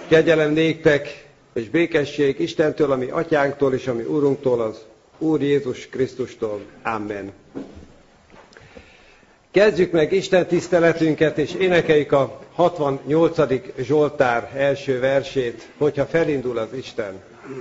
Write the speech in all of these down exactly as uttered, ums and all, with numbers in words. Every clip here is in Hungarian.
Kegyelem néktek, és békesség Istentől, ami atyánktól, és ami Úrunktól, az Úr Jézus Krisztustól. Amen. Kezdjük meg Isten tiszteletünket, és énekeljük a hatvannyolcadik Zsoltár első versét, hogyha felindul az Isten.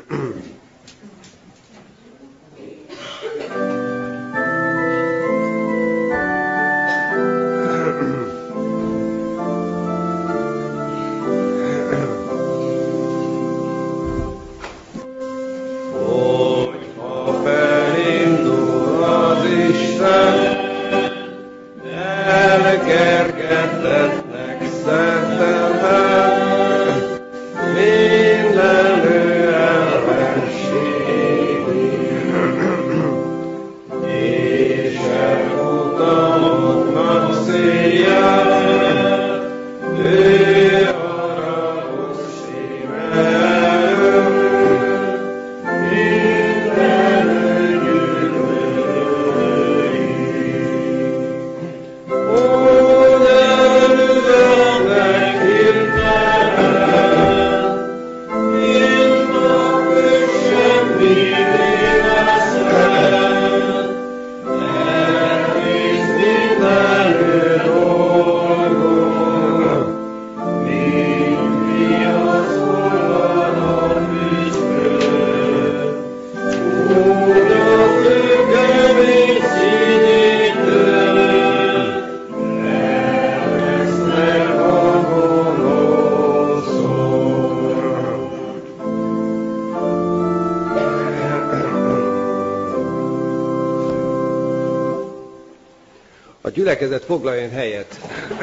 Gyülekezet foglaljon helyet.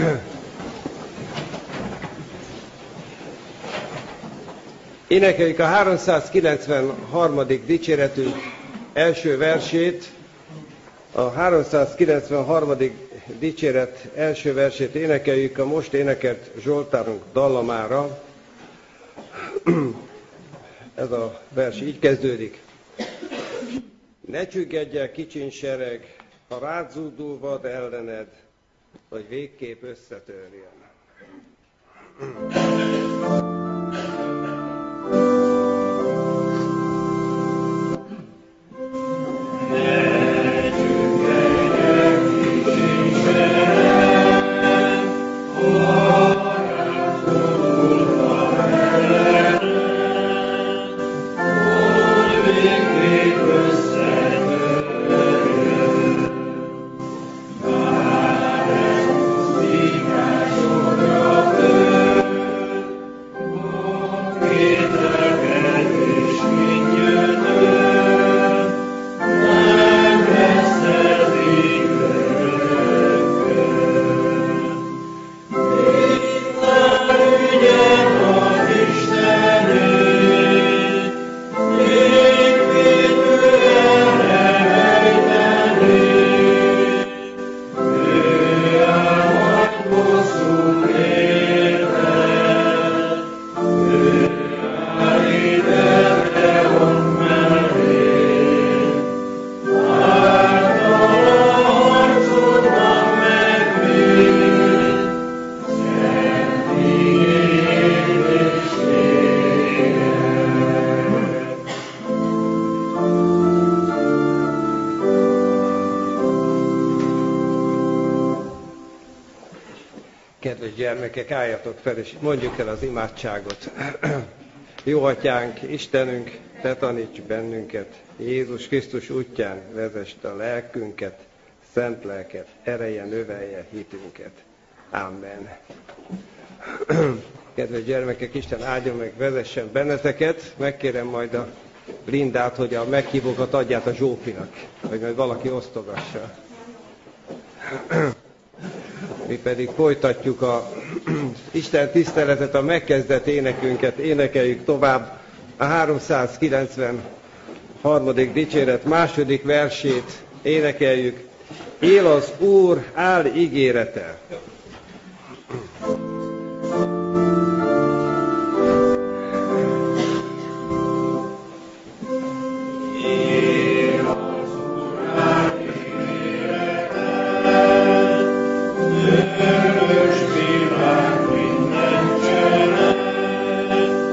Énekeljük a háromszázkilencvenharmadik dicséretünk első versét. A háromszázkilencvenharmadik dicséret első versét énekeljük a most énekelt Zsoltárunk dallamára. Ez a vers így kezdődik. Ne csüggedj el, kicsin sereg, ha rád zúdul vad ellened, hogy végképp összetörjön. Gyermekek, álljatok fel, és mondjuk el az imádságot. Jó atyánk, Istenünk, te taníts bennünket, Jézus Krisztus útján vezest a lelkünket, szent lelket, ereje növelje hitünket. Amen. Kedves gyermekek, Isten áldjon meg, vezessen benneteket. Megkérem majd a Lindát, hogy a meghívókat adját a Zsófinak, hogy majd valaki osztogassa. Mi pedig folytatjuk a Isten tiszteletet, a megkezdett énekünket, énekeljük tovább a háromszázkilencvenharmadik dicséret második versét, énekeljük. Él az Úr, áll ígérete. Örös világ minden cselet,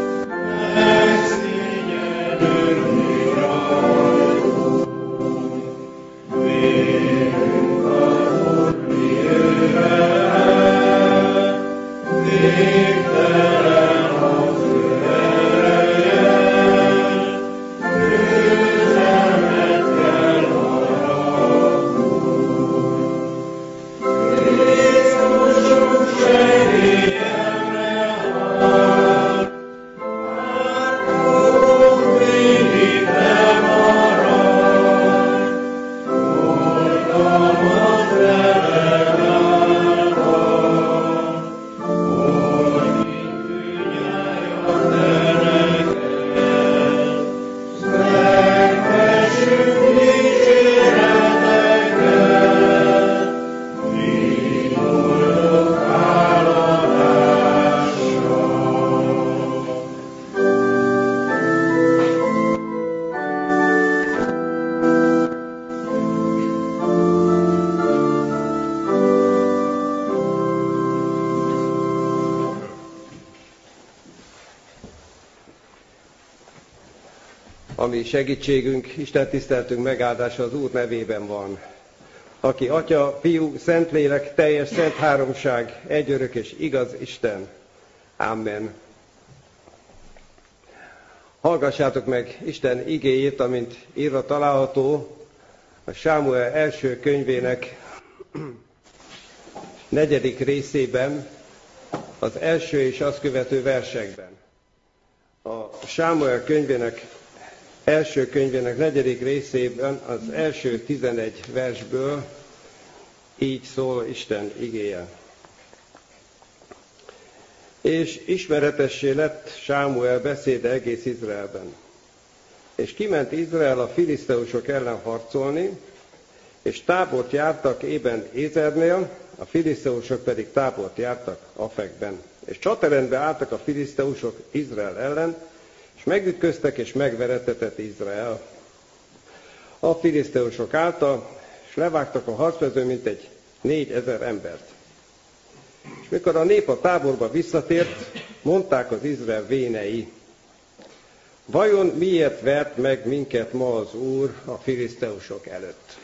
ami segítségünk, Isten tiszteltünk megáldása az Úr nevében van, aki Atya, Fiú, Szentlélek, teljes szent háromság, egyörök és igaz Isten. Amen. Hallgassátok meg Isten igéjét, amint írva található a Sámuel első könyvének negyedik részében, az első és azt követő versekben. A Sámuel könyvének első könyvének negyedik részében az első tizenegy versből így szól Isten igéje. És ismeretessé lett Sámuel beszéde egész Izraelben. És kiment Izrael a filiszteusok ellen harcolni, és tábort jártak Ében Ézernél, a filiszteusok pedig tábort jártak Afekben. És csatarendbe álltak a filiszteusok Izrael ellen, és megütköztek és megveretetett Izrael. A filiszteusok álltak, és levágtak a harcmezőn mintegy négyezer embert. És mikor a nép a táborba visszatért, mondták az Izrael vénei: vajon miért vert meg minket ma az Úr a filiszteusok előtt?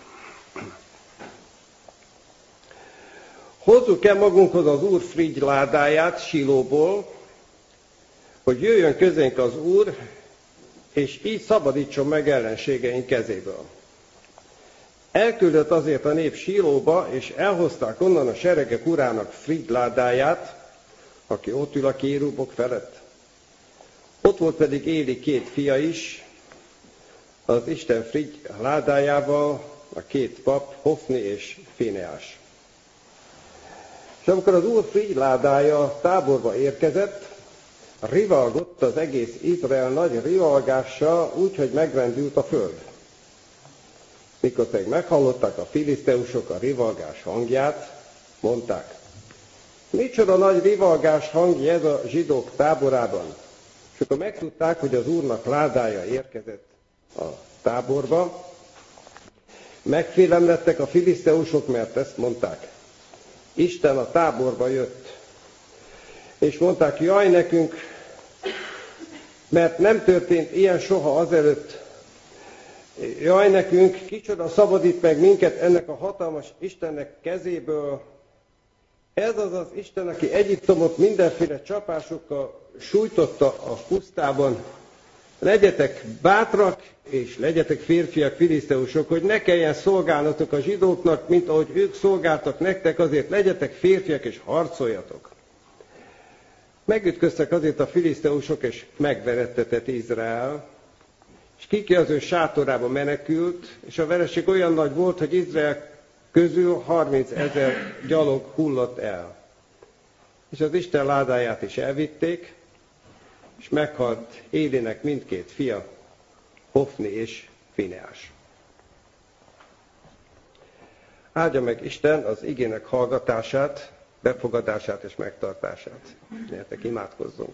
Hozzuk el magunkhoz az Úr frigyládáját Silóból, hogy jöjjön közénk az Úr, és így szabadítson meg ellenségeink kezéből. Elküldött azért a nép Silóba, és elhozták onnan a seregek urának frigyládáját, aki ott ül a kérubok felett. Ott volt pedig Éli két fia is, az Isten frigyládájával, a két pap, Hofni és Fineás. És amikor az Úr frigyládája a táborba érkezett, rivalgott az egész Izrael nagy rivalgással, úgy, hogy megrendült a föld. Mikor pedig meghallották a filiszteusok a rivalgás hangját, mondták: micsoda nagy rivalgás hangja ez a zsidók táborában. És akkor megtudták, hogy az Úrnak ládája érkezett a táborba, megfélemlettek a filiszteusok, mert ezt mondták: Isten a táborba jött. És mondták: jaj nekünk, mert nem történt ilyen soha azelőtt. Jaj nekünk, kicsoda szabadít meg minket ennek a hatalmas Istennek kezéből. Ez az az Isten, aki Egyiptomot mindenféle csapásokkal sújtotta a pusztában. Legyetek bátrak, és legyetek férfiak, filiszteusok, hogy ne kelljen szolgálnatok a zsidóknak, mint ahogy ők szolgáltak nektek, azért legyetek férfiak, és harcoljatok. Megütköztek azért a filiszteusok, és megverettetett Izrael, és kiki az ő sátorába menekült, és a vereség olyan nagy volt, hogy Izrael közül harmincezer gyalog hullott el. És az Isten ládáját is elvitték, és meghalt Élinek mindkét fia, Hofni és Fineás. Áldja meg Isten az igének hallgatását, befogadását és megtartását. Gyertek, imádkozzunk.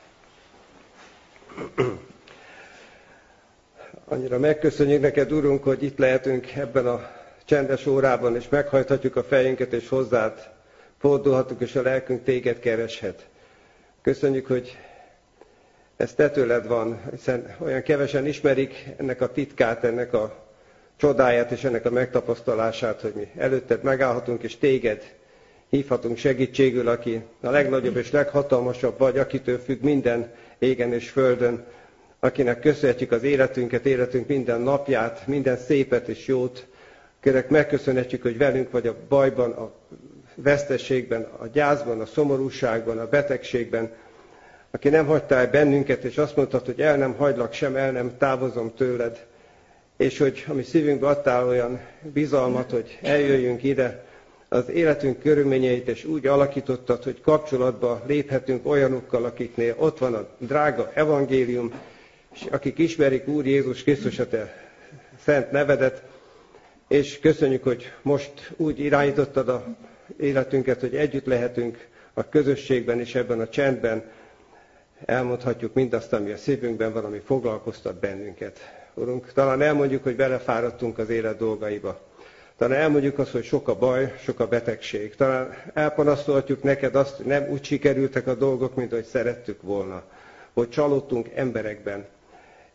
Annyira megköszönjük neked, Urunk, hogy itt lehetünk ebben a csendes órában, és meghajthatjuk a fejünket, és hozzád fordulhatunk, és a lelkünk téged kereshet. Köszönjük, hogy ez te tőled van, hiszen olyan kevesen ismerik ennek a titkát, ennek a csodáját és ennek a megtapasztalását, hogy mi előtted megállhatunk, és téged hívhatunk segítségül, aki a legnagyobb és leghatalmasabb vagy, akitől függ minden égen és földön, akinek köszönhetjük az életünket, életünk minden napját, minden szépet és jót. Kérlek, megköszönhetjük, hogy velünk vagy a bajban, a veszteségben, a gyászban, a szomorúságban, a betegségben, aki nem hagytál bennünket, és azt mondtad, hogy el nem hagylak sem, el nem távozom tőled, és hogy ami szívünkbe adtál olyan bizalmat, hogy eljöjjünk ide, az életünk körülményeit, és úgy alakítottad, hogy kapcsolatba léphetünk olyanokkal, akiknél ott van a drága evangélium, és akik ismerik Úr Jézus Krisztus a te szent nevedet, és köszönjük, hogy most úgy irányítottad az életünket, hogy együtt lehetünk a közösségben és ebben a csendben, elmondhatjuk mindazt, ami a szívünkben van, ami foglalkoztat bennünket. Urunk, talán elmondjuk, hogy belefáradtunk az élet dolgaiba. Talán elmondjuk azt, hogy sok a baj, sok a betegség. Talán elpanasztolhatjuk neked azt, hogy nem úgy sikerültek a dolgok, mint ahogy szerettük volna. Hogy csalódtunk emberekben.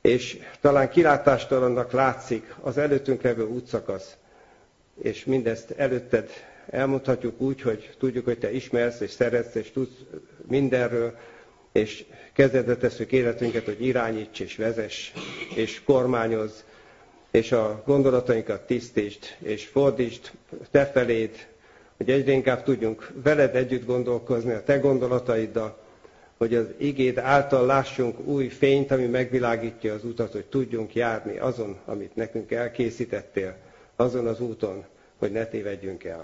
és talán kilátástalannak látszik az előttünk levő útszakasz, és mindezt előtted elmondhatjuk úgy, hogy tudjuk, hogy te ismersz, és szeretsz, és tudsz mindenről, és kezedbe tesszük életünket, hogy irányíts, és vezess, és kormányozz, és a gondolatainkat tisztítsd, és fordítsd te feléd, hogy egyre inkább tudjunk veled együtt gondolkozni a te gondolataiddal, hogy az igéd által lássunk új fényt, ami megvilágítja az utat, hogy tudjunk járni azon, amit nekünk elkészítettél, azon az úton, hogy ne tévedjünk el.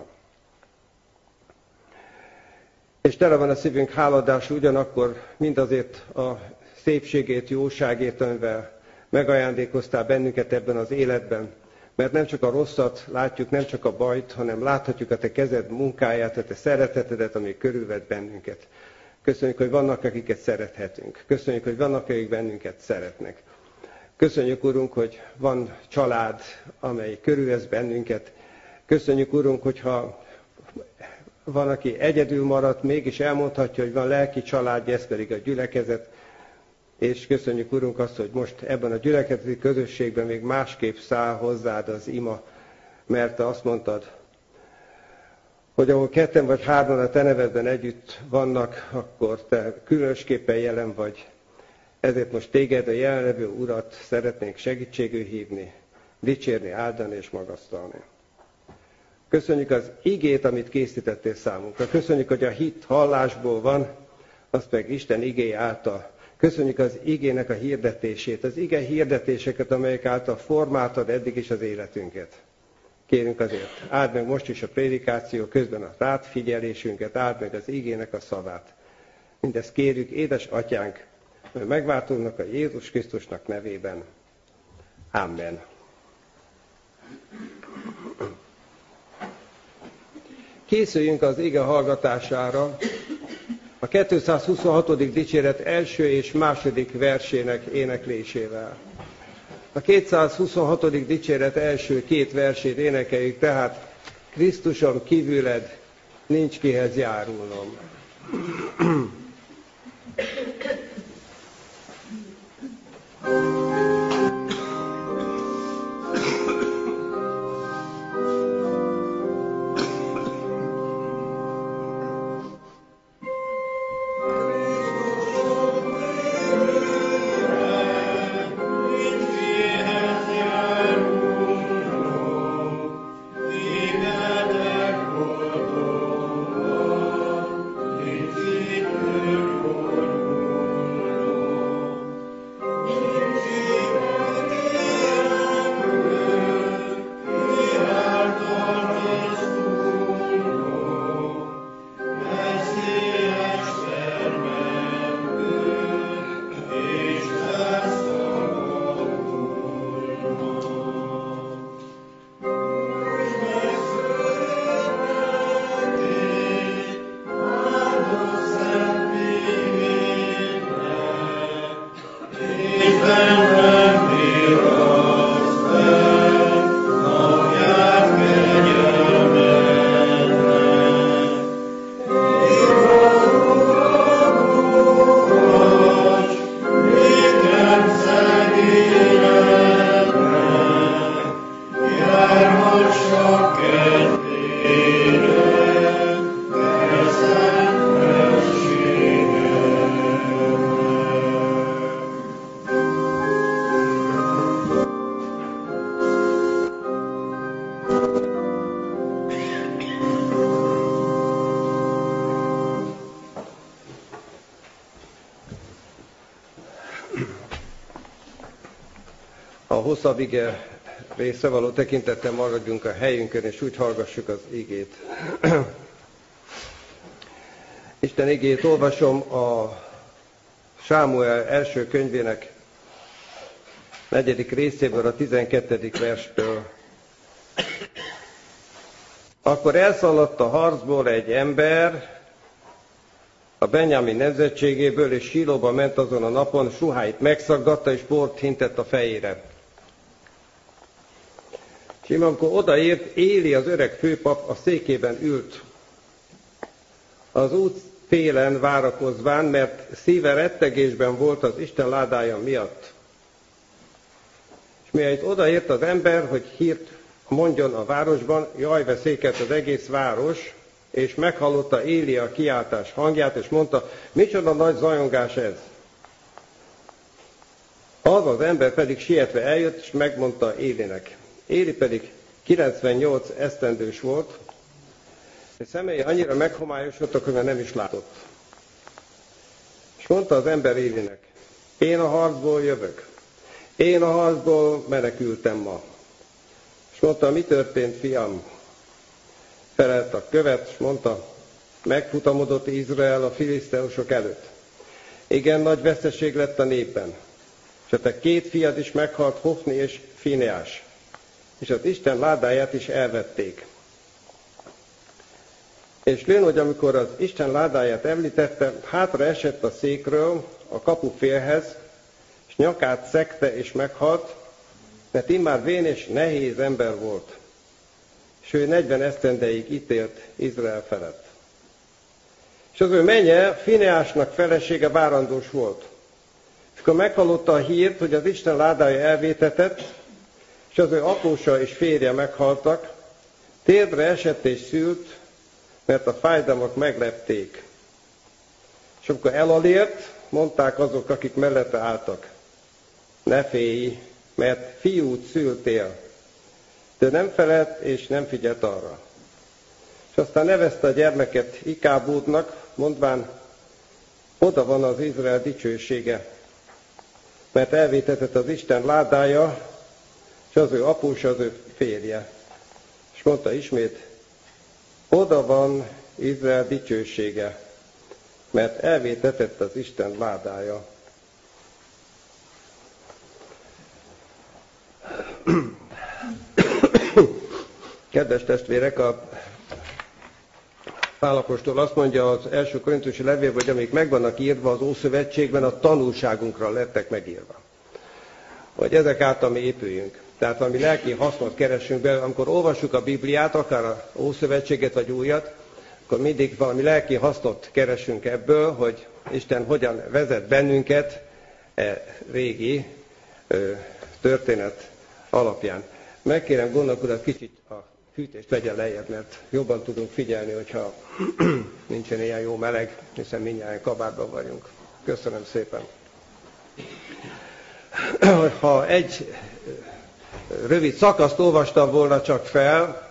És tele van a szívünk háladás ugyanakkor mindazért a szépségét, jóságért, amivel megajándékoztál bennünket ebben az életben, mert nem csak a rosszat látjuk, nem csak a bajt, hanem láthatjuk a te kezed munkáját, a te szeretetedet, ami körülvett bennünket. Köszönjük, hogy vannak, akiket szerethetünk. Köszönjük, hogy vannak, akik bennünket szeretnek. Köszönjük, Urunk, hogy van család, amely körülvesz bennünket. Köszönjük, Urunk, hogyha van, aki egyedül maradt, mégis elmondhatja, hogy van lelki családja, ez pedig a gyülekezet. És köszönjük, Urunk, azt, hogy most ebben a gyülekezeti közösségben még másképp száll hozzád az ima, mert te azt mondtad, hogy ahol ketten vagy hárman a te nevedben együtt vannak, akkor te különösképpen jelen vagy. Ezért most téged, a jelenlevő Urat szeretnénk segítségül hívni, dicsérni, áldani és magasztalni. Köszönjük az igét, amit készítettél számunkra. Köszönjük, hogy a hit hallásból van, az meg Isten igéje által. Köszönjük az igének a hirdetését, az ige hirdetéseket, amelyek által formáltad eddig is az életünket. Kérünk azért, áld meg most is a prédikáció közben a rád figyelésünket, áld meg az igének a szavát. Mindezt kérjük, édes atyánk, megváltónak a Jézus Krisztusnak nevében. Amen. Készüljünk az ige hallgatására a kétszázhuszonhatodik dicséret első és második versének éneklésével. A kétszázhuszonhatodik dicséret első két versét énekeljük, tehát Krisztuson kívüled nincs kihez járulnom. A hosszabb ige része való tekintettel maradjunk a helyünkön, és úgy hallgassuk az igét. Isten igét olvasom a Sámuel első könyvének negyedik részéből, a tizenkettedik verstől. Akkor elszaladt a harcból egy ember a Benjamin nemzetségéből, és Sílóba ment azon a napon, suháit megszaggatta, és bort hintett a fejére. És amikor odaért, Éli, az öreg főpap a székében ült. Az út félen várakozván, mert szíve rettegésben volt az Isten ládája miatt. És mihelyt odaért az ember, hogy hírt mondjon a városban, jajveszékelt az egész város, és meghallotta Élia a kiáltás hangját, és mondta, micsoda nagy zajongás ez. Az az ember pedig sietve eljött, és megmondta Élinek. Éli pedig kilencvennyolc esztendős volt, és szemei annyira meghomályosodtak, hogy már nem is látott. És mondta az ember Élinek, én a harcból jövök. Én a harcból menekültem ma. És mondta, mi történt, fiam? Felelt a követ, és mondta, megfutamodott Izrael a filiszteusok előtt. Igen, nagy veszteség lett a népben. És a te két fiad is meghalt, Hofni és Fineás. És az Isten ládáját is elvették. És lőn, hogy amikor az Isten ládáját említette, hátra esett a székről a kapufélhez, és nyakát szegte és meghalt, mert immár vén és nehéz ember volt. És ő negyven esztendeig ítélt Izrael felett. És az ő menye, Fineásnak felesége várandós volt. És akkor meghallotta a hírt, hogy az Isten ládája elvétetett, és az ő apósa és férje meghaltak, térdre esett és szült, mert a fájdalmak meglepték. És amikor elalért, mondták azok, akik mellette álltak, ne félj, mert fiút szültél. De nem felelt és nem figyelt arra. És aztán nevezte a gyermeket Ikábódnak, mondván, oda van az Izrael dicsősége, mert elvétetett az Isten ládája, és az ő apósa, az ő férje. És mondta ismét, oda van Izrael dicsősége, mert elvétetett az Isten ládája. Kedves testvérek, a Pál apostol azt mondja az első korintusi levélben, hogy amik meg vannak írva az Ószövetségben, a tanulságunkra lettek megírva. Hogy ezek által mi épüljünk. Tehát valami lelki hasznot keresünk be, amikor olvassuk a Bibliát, akár az Ószövetséget vagy újat, akkor mindig valami lelki hasznot keresünk ebből, hogy Isten hogyan vezet bennünket e régi ö, történet alapján. Megkérem gondok urat, kicsit a fűtést vegyen lejjebb, mert jobban tudunk figyelni, hogyha nincsen ilyen jó meleg, hiszen mindjárt kabátban vagyunk. Köszönöm szépen. Ha egy rövid szakaszt olvastam volna csak fel,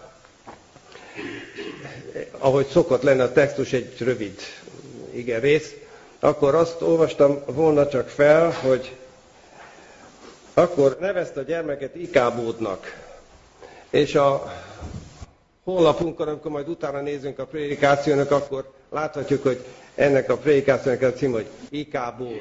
ahogy szokott lenne a textus, egy rövid igen rész, akkor azt olvastam volna csak fel, hogy akkor nevezte a gyermeket Ikábódnak. És a honlapunkon, amikor majd utána nézünk a prédikációnak, akkor láthatjuk, hogy ennek a prédikációnak a cím, hogy Ikábód.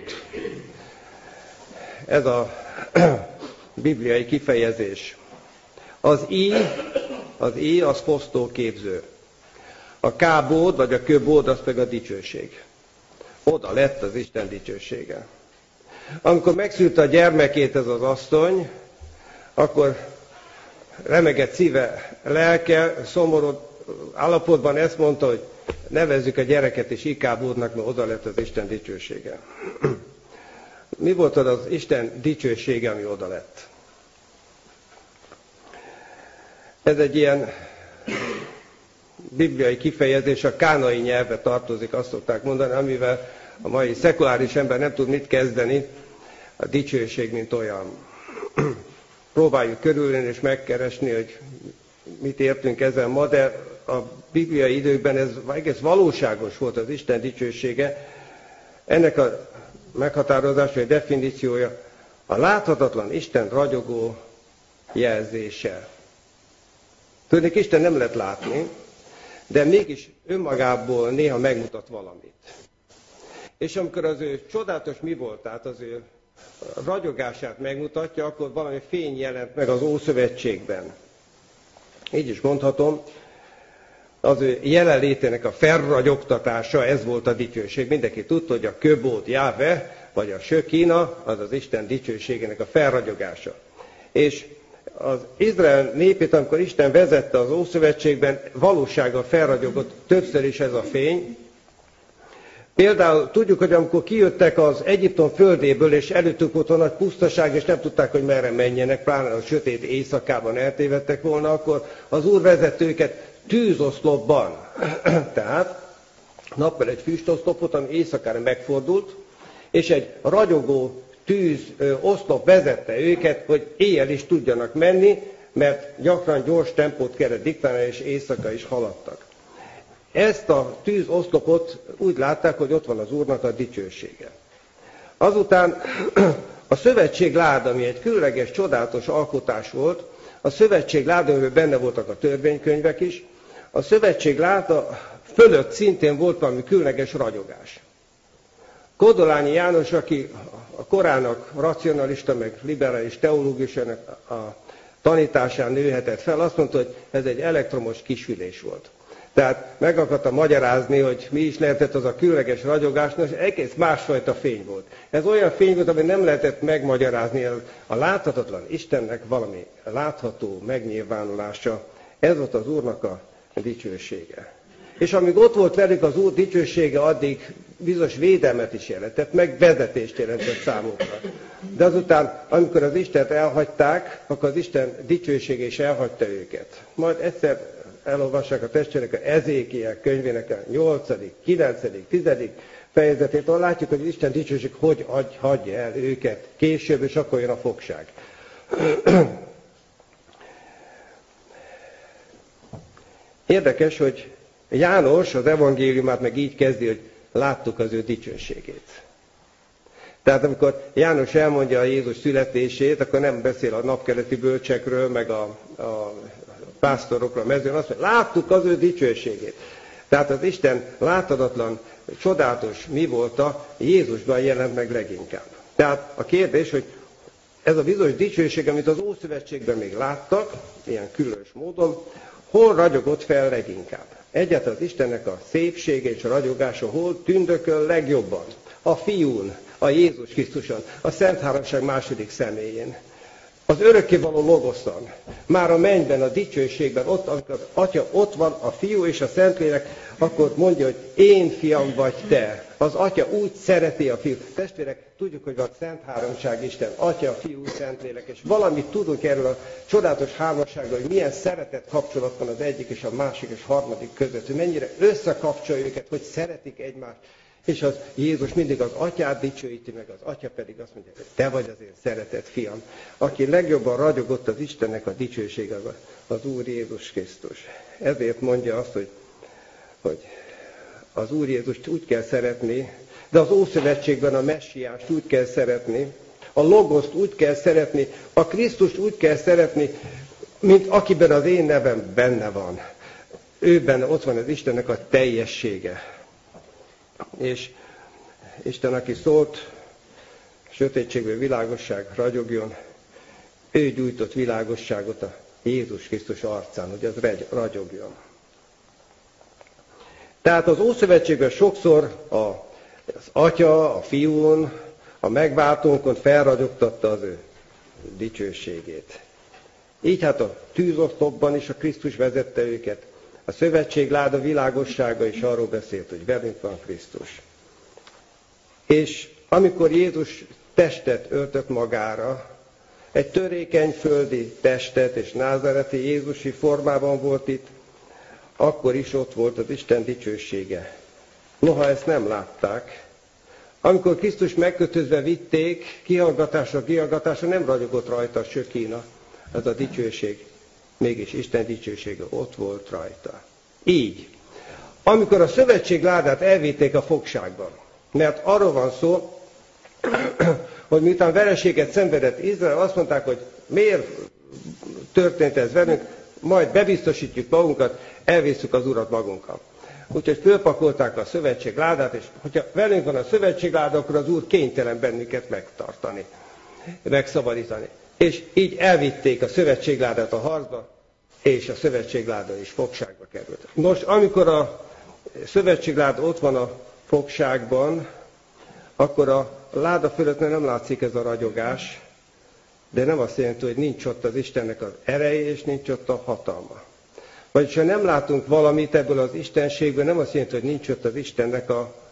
Ez a bibliai kifejezés. Az I, az I az fosztóképző. A kábód, vagy a köbód, az pedig a dicsőség. Oda lett az Isten dicsősége. Amikor megszülte a gyermekét ez az asszony, akkor remegett szíve, lelke, szomorú állapotban ezt mondta, hogy nevezzük a gyereket is Ikábódnak, mert oda lett az Isten dicsősége. Mi volt az az Isten dicsősége, ami oda lett? Ez egy ilyen bibliai kifejezés, a kánai nyelvbe tartozik, azt szokták mondani, amivel a mai szekuláris ember nem tud mit kezdeni, a dicsőség, mint olyan. Próbáljuk körülni és megkeresni, hogy mit értünk ezzel ma, de a bibliai időkben ez egész valóságos volt az Isten dicsősége. Ennek a meghatározása, vagy definíciója a láthatatlan Isten ragyogó jelzése. Tudnék, Isten nem lehet látni, de mégis önmagából néha megmutat valamit. És amikor az ő csodálatos mi volt, tehát az ő ragyogását megmutatja, akkor valami fény jelent meg az Ószövetségben. Így is mondhatom, az ő jelenlétének a felragyogtatása, ez volt a dicsőség. Mindenki tudta, hogy a köbód Jáve, vagy a sökina, az az Isten dicsőségének a felragyogása. És az Izrael népét, amikor Isten vezette az Ószövetségben, valósággal felragyogott többször is ez a fény, Például tudjuk, hogy amikor kijöttek az Egyiptom földéből, és előttük volt a nagy pusztaság, és nem tudták, hogy merre menjenek, pláne a sötét éjszakában eltévedtek volna, akkor az Úr vezette őket tűzoszlopban. Tehát nappal egy füstoszlopot, ami éjszakára megfordult, és egy ragyogó tűz oszlop vezette őket, hogy éjjel is tudjanak menni, mert gyakran gyors tempót kellett diktálni, és éjszaka is haladtak. Ezt a tűzoszlopot úgy látták, hogy ott van az Úrnak a dicsősége. Azután a szövetség láda, ami egy különleges, csodálatos alkotás volt, a szövetség láda, amiben benne voltak a törvénykönyvek is, a szövetség láda fölött szintén volt valami különleges ragyogás. Kodolányi János, aki a korának racionalista, meg liberális teológusának a tanításán nőhetett fel, azt mondta, hogy ez egy elektromos kisülés volt. Tehát meg akarta magyarázni, hogy mi is lehetett az a különleges ragyogás, és egész másfajta fény volt. Ez olyan fény volt, ami nem lehetett megmagyarázni, a láthatatlan Istennek valami látható megnyilvánulása. Ez volt az Úrnak a dicsősége. És amíg ott volt velük az Úr dicsősége, addig bizonyos védelmet is jelentett, meg vezetést jelentett számukra. De azután, amikor az Istent elhagyták, akkor az Isten dicsősége is elhagyta őket. Majd egyszer elolvassák a testvérek a Ezékiel könyvének a nyolcadik, kilencedik, tizedik fejezetét, ahol látjuk, hogy az Isten dicsőség hogy hagyja el őket később, és akkor jön a fogság. Érdekes, hogy János az evangéliumát meg így kezdi, hogy láttuk az ő dicsőségét. Tehát amikor János elmondja a Jézus születését, akkor nem beszél a napkeleti bölcsekről, meg a, a pásztorokról a mezőn, azt mondja, láttuk az ő dicsőségét. Tehát az Isten láthatatlan, csodálatos mi volta, Jézusban jelent meg leginkább. Tehát a kérdés, hogy ez a bizonyos dicsőség, amit az Ószövetségben még láttak, ilyen különös módon, hol ragyogott fel leginkább? Egyáltalán az Istennek a szépsége és a ragyogása hol tündököl legjobban? A Fiún, a Jézus Krisztuson, a Szent Háromság második személyén. Az örökkévaló logoszon, már a mennyben, a dicsőségben, ott, amikor az Atya ott van, a Fiú és a Szentlélek, akkor mondja, hogy én fiam vagy te. Az Atya úgy szereti a Fiú. Testvérek, tudjuk, hogy van Szent Háromság Isten, Atya, Fiú, Szentlélek, és valamit tudunk erről a csodálatos hármasságról, hogy milyen szeretet kapcsolat van az egyik és a másik és harmadik között, hogy mennyire összekapcsolja őket, hogy szeretik egymást. És az Jézus mindig az Atyát dicsőíti meg, az Atya pedig azt mondja, hogy te vagy az én szeretett fiam. Aki legjobban ragyogott az Istennek a dicsősége, az Úr Jézus Krisztus. Ezért mondja azt, hogy, hogy az Úr Jézust úgy kell szeretni, de az Ószövetségben a Messiást úgy kell szeretni, a Logoszt úgy kell szeretni, a Krisztust úgy kell szeretni, mint akiben az én nevem benne van. Őben ott van az Istennek a teljessége. És Isten, aki szólt, sötétségből világosság ragyogjon, ő gyújtott világosságot a Jézus Krisztus arcán, hogy az ragyogjon. Tehát az Ószövetségben sokszor az Atya, a Fiún, a megváltónkon felragyogtatta az ő dicsőségét. Így hát a tűzoszlopban is a Krisztus vezette őket. A szövetség láda világossága is arról beszélt, hogy velünk van Krisztus. És amikor Jézus testet öltött magára, egy törékeny földi testet és názáreti jézusi formában volt itt, akkor is ott volt az Isten dicsősége. Noha ezt nem látták. Amikor Krisztus megkötözve vitték, kihallgatásra, kihallgatásra nem ragyogott rajta a sökína, ez a dicsőség. Mégis Isten dicsősége ott volt rajta. Így. Amikor a szövetség ládát elvitték a fogságban, mert arról van szó, hogy miután vereséget szenvedett Izrael, azt mondták, hogy miért történt ez velünk, majd bebiztosítjuk magunkat, elvisszük az Urat magunkkal. Úgyhogy fölpakolták a szövetség ládát, és hogyha velünk van a szövetség láda, akkor az Úr kénytelen bennünket megtartani, megszabadítani. És így elvitték a szövetségládát a harcba, és a szövetségláda is fogságba került. Most, amikor a szövetségláda ott van a fogságban, akkor a láda fölött nem látszik ez a ragyogás, de nem azt jelenti, hogy nincs ott az Istennek az ereje, és nincs ott a hatalma. Vagyis ha nem látunk valamit ebből az istenségből, nem azt jelenti, hogy nincs ott az Istennek a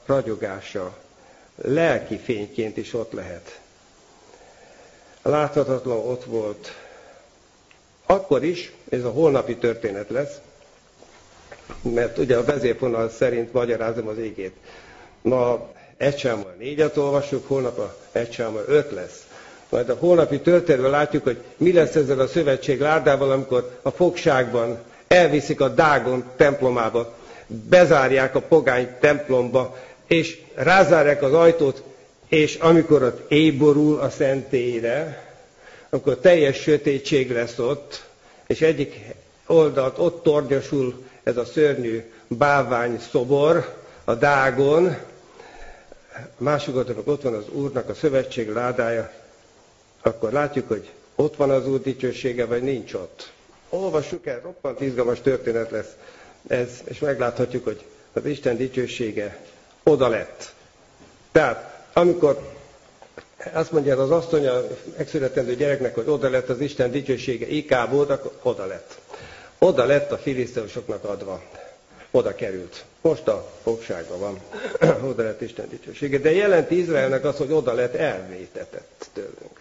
ragyogása lelki fényként is ott lehet. A láthatatlan ott volt. Akkor is, ez a holnapi történet lesz, mert ugye a vezérfonal szerint magyarázom az igét. Ma egy Sámuel négyet olvassuk, holnap a egy Sámuel öt lesz. Majd a holnapi történetben látjuk, hogy mi lesz ezzel a szövetség lárdával, amikor a fogságban elviszik a Dágon templomába, bezárják a pogány templomba, és rázárják az ajtót, és amikor ott éborul a szentélyre, akkor teljes sötétség lesz ott, és egyik oldalt ott tornyosul ez a szörnyű bálvány szobor a Dágon, másik oldalon ott van az Úrnak a szövetség ládája, akkor látjuk, hogy ott van az Úr dicsősége, vagy nincs ott. Olvassuk el, roppant izgalmas történet lesz ez, és megláthatjuk, hogy az Isten dicsősége oda lett. Tehát, amikor azt mondja az asszony a megszületendő gyereknek, hogy oda lett az Isten dicsősége, Ikából, akkor oda lett. Oda lett a filiszteusoknak adva. Oda került. Most a fogságban van. Oda lett Isten dicsősége. De jelenti Izraelnek az, hogy oda lett elvétetett tőlünk.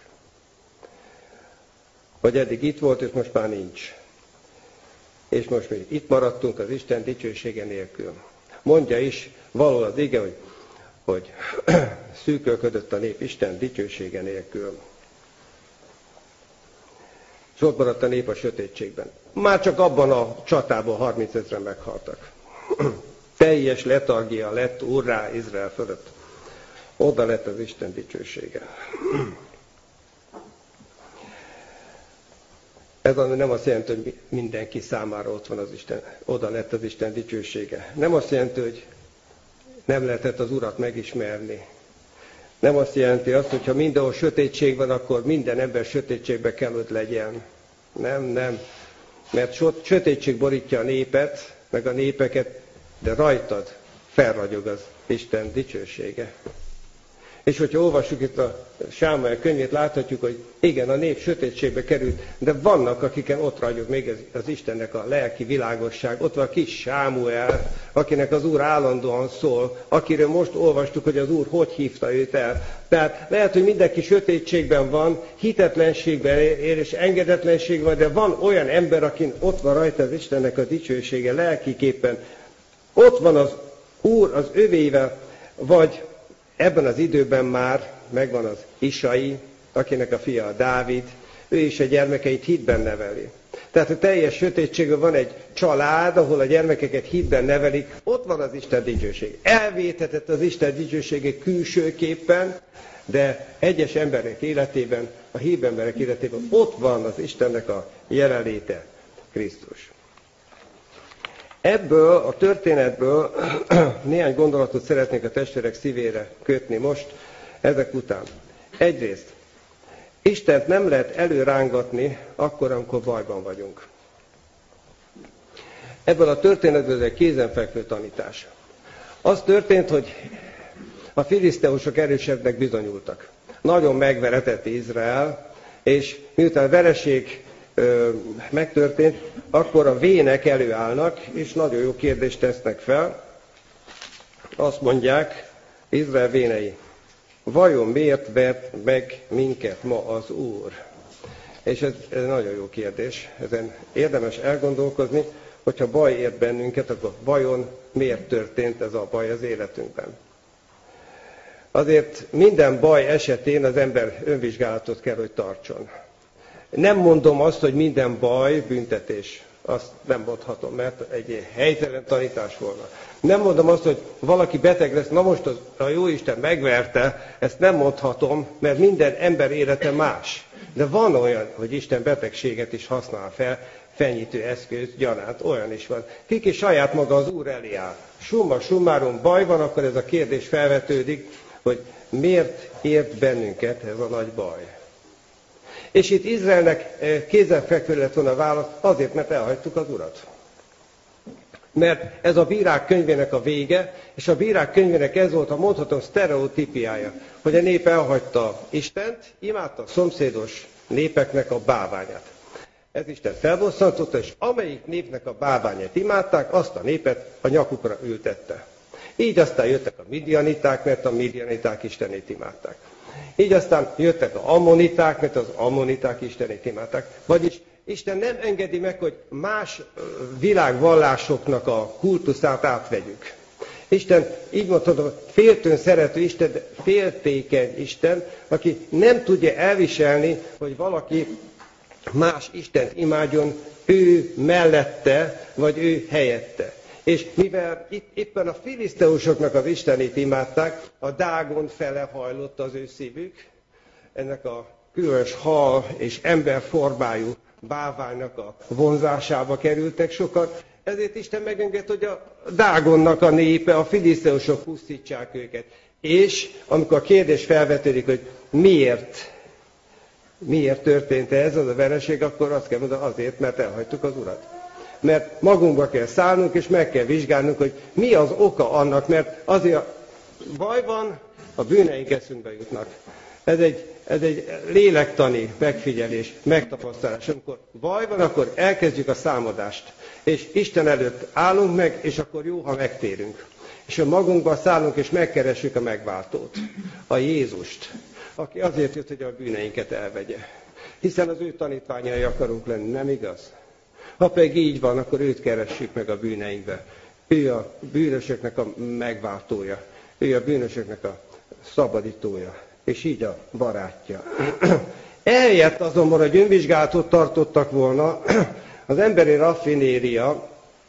Hogy eddig itt volt, és most már nincs. És most még itt maradtunk az Isten dicsősége nélkül. Mondja is, való az ige, hogy, hogy szűkölködött a nép Isten dicsősége nélkül. És ott maradt a nép a sötétségben. Már csak abban a csatában harmincezren meghaltak. Teljes letargia lett úrrá Izrael fölött. Oda lett az Isten dicsősége. Ez nem azt jelenti, hogy mindenki számára ott van az Isten, oda lett az Isten dicsősége. Nem azt jelenti, hogy nem lehetett az Urat megismerni. Nem azt jelenti azt, hogy ha mindenhol sötétség van, akkor minden ember sötétségbe kell, hogy legyen. Nem, nem. Mert sötétség borítja a népet, meg a népeket, de rajtad felragyog az Isten dicsősége. És hogyha olvassuk itt a Sámuel könyvét, láthatjuk, hogy igen, a nép sötétségbe került, de vannak, akiken ott ragyog még az Istennek a lelki világosság. Ott van a kis Sámuel, akinek az Úr állandóan szól, akiről most olvastuk, hogy az Úr hogy hívta őt el. Tehát lehet, hogy mindenki sötétségben van, hitetlenségben ér és engedetlenségben van, de van olyan ember, akin ott van rajta az Istennek a dicsősége lelkiképpen. Ott van az Úr az övével, vagy ebben az időben már megvan az Isai, akinek a fia a Dávid, ő is a gyermekeit hitben neveli. Tehát a teljes sötétségben van egy család, ahol a gyermekeket hitben nevelik, ott van az Isten dicsőség. Elvétetett az Isten dicsősége külsőképpen, de egyes emberek életében, a hívő emberek életében ott van az Istennek a jelenléte, Krisztus. Ebből a történetből néhány gondolatot szeretnék a testvérek szívére kötni most, ezek után. Egyrészt, Istent nem lehet előrángatni akkor, amikor bajban vagyunk. Ebből a történetből ez egy kézenfekvő tanítás. Az történt, hogy a filiszteusok erősebbnek bizonyultak. Nagyon megveretett Izrael, és miután a vereség ö, megtörtént, akkor a vének előállnak, és nagyon jó kérdést tesznek fel. Azt mondják, Izrael vénei, vajon miért vert meg minket ma az Úr? És ez, ez nagyon jó kérdés, ezen érdemes elgondolkozni, hogyha baj ért bennünket, akkor vajon miért történt ez a baj az életünkben? Azért minden baj esetén az ember önvizsgálatot kell, hogy tartson. Nem mondom azt, hogy minden baj büntetés. Azt nem mondhatom, mert egy helytelen tanítás volna. Nem mondom azt, hogy valaki beteg lesz, na most az, a Jóisten megverte, ezt nem mondhatom, mert minden ember élete más. De van olyan, hogy Isten betegséget is használ fel, fenyítő eszköz, gyanánt, olyan is van. Kiki saját maga az Úr elé áll. Summa summarum baj van, akkor ez a kérdés felvetődik, hogy miért ért bennünket ez a nagy baj. És itt Izraelnek kézenfekvő lett volna a válasz, azért, mert elhagytuk az Urat. Mert ez a bírák könyvének a vége, és a bírák könyvének ez volt a mondhatom sztereotípiája, hogy a nép elhagyta Istent, imádta a szomszédos népeknek a bálványát. Ez Isten felbosszantotta, és amelyik népnek a bálványát imádták, azt a népet a nyakukra ültette. Így aztán jöttek a midianiták, mert a midianiták Istenét imádták. Így aztán jöttek az ammoniták, mert az ammoniták Istenét imádták. Vagyis Isten nem engedi meg, hogy más világvallásoknak a kultuszát átvegyük. Isten, így mondhatom, féltőn szerető Isten, de féltékeny Isten, aki nem tudja elviselni, hogy valaki más Istent imádjon ő mellette, vagy ő helyette. És mivel itt éppen a filiszteusoknak az istenét imádták, a Dágon fele hajlott az ő szívük, ennek a különös hal és emberformájú bálványnak a vonzásába kerültek sokan, ezért Isten megenged, hogy a Dágonnak a népe, a filiszteusok pusztítsák őket. És amikor a kérdés felvetődik, hogy miért, miért történt ez az a vereség, akkor azt kell mondani, azért, mert elhagytuk az Urat. Mert magunkba kell szállnunk, és meg kell vizsgálnunk, hogy mi az oka annak, mert azért baj van, a bűneink eszünkbe jutnak. Ez egy, ez egy lélektani megfigyelés, megtapasztalás. Amikor baj van, akkor elkezdjük a számadást. És Isten előtt állunk meg, és akkor jó, ha megtérünk. És a magunkba szállunk, és megkeressük a megváltót, a Jézust, aki azért jött, hogy a bűneinket elvegye. Hiszen az ő tanítványai akarunk lenni, nem igaz? Ha pedig így van, akkor őt keressük meg a bűneinkbe. Ő a bűnösöknek a megváltója. Ő a bűnösöknek a szabadítója. És így a barátja. Eljött azonban, hogy önvizsgálatot tartottak volna, az emberi raffinéria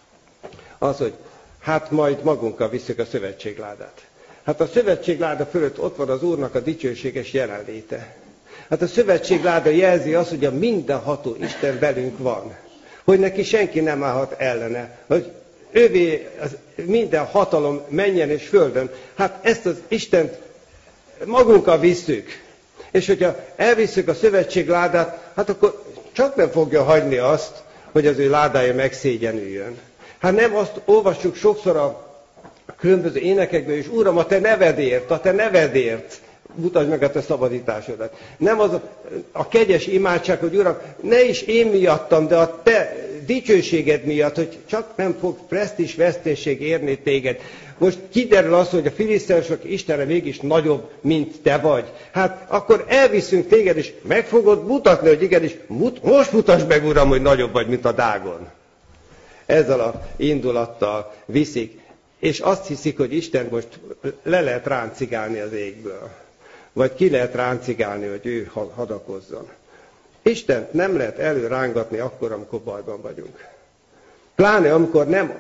az, hogy hát majd magunkkal visszük a szövetségládát. Hát a szövetségláda fölött ott van az Úrnak a dicsőséges jelenléte. Hát a szövetségláda jelzi azt, hogy a mindenható Isten velünk van. Hogy neki senki nem állhat ellene. Hogy ővé az minden hatalom menjen és földön. Hát ezt az Istent magunkkal visszük. És hogyha elvisszük a szövetségládát, hát akkor csak nem fogja hagyni azt, hogy az ő ládája megszégyenüljön. Hát nem azt olvassuk sokszor a különböző énekekből is, Uram, a te nevedért, a te nevedért mutasd meg a te szabadításodat. Nem az a, a kegyes imádság, hogy Uram, ne is én miattam, de a te dicsőséged miatt, hogy csak nem fog presztízs vesztéség érni téged. Most kiderül az, hogy a filiszteusok Istenre mégis nagyobb, mint te vagy. Hát akkor elviszünk téged, és meg fogod mutatni, hogy igenis, mut, most mutasd meg, Uram, hogy nagyobb vagy, mint a Dágon. Ezzel a indulattal viszik, és azt hiszik, hogy Isten most le lehet ráncigálni az égből. Vagy ki lehet ráncigálni, hogy ő hadakozzon. Istent nem lehet előrángatni akkor, amikor bajban vagyunk. Pláne amikor nem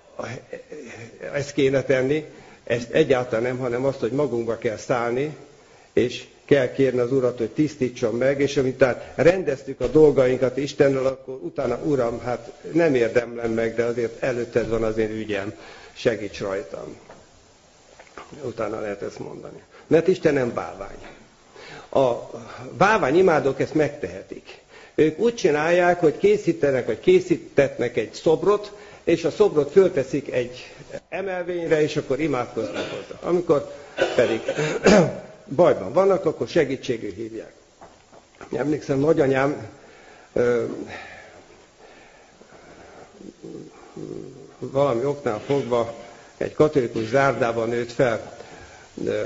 ezt kéne tenni, ezt egyáltalán nem, hanem azt, hogy magunkba kell szállni, és kell kérni az Urat, hogy tisztítson meg, és amint rendeztük a dolgainkat Istennel, akkor utána, Uram, hát nem érdemlem meg, de azért előtted van az én ügyem, segíts rajtam. Utána lehet ezt mondani. Mert Isten nem bálvány. A bálványimádók ezt megtehetik. Ők úgy csinálják, hogy készítenek, vagy készítetnek egy szobrot, és a szobrot fölteszik egy emelvényre, és akkor imádkoznak hozzá. Amikor pedig bajban vannak, akkor segítségül hívják. Emlékszem, nagyanyám ö, valami oknál fogva egy katolikus zárdában nőtt fel. Ö,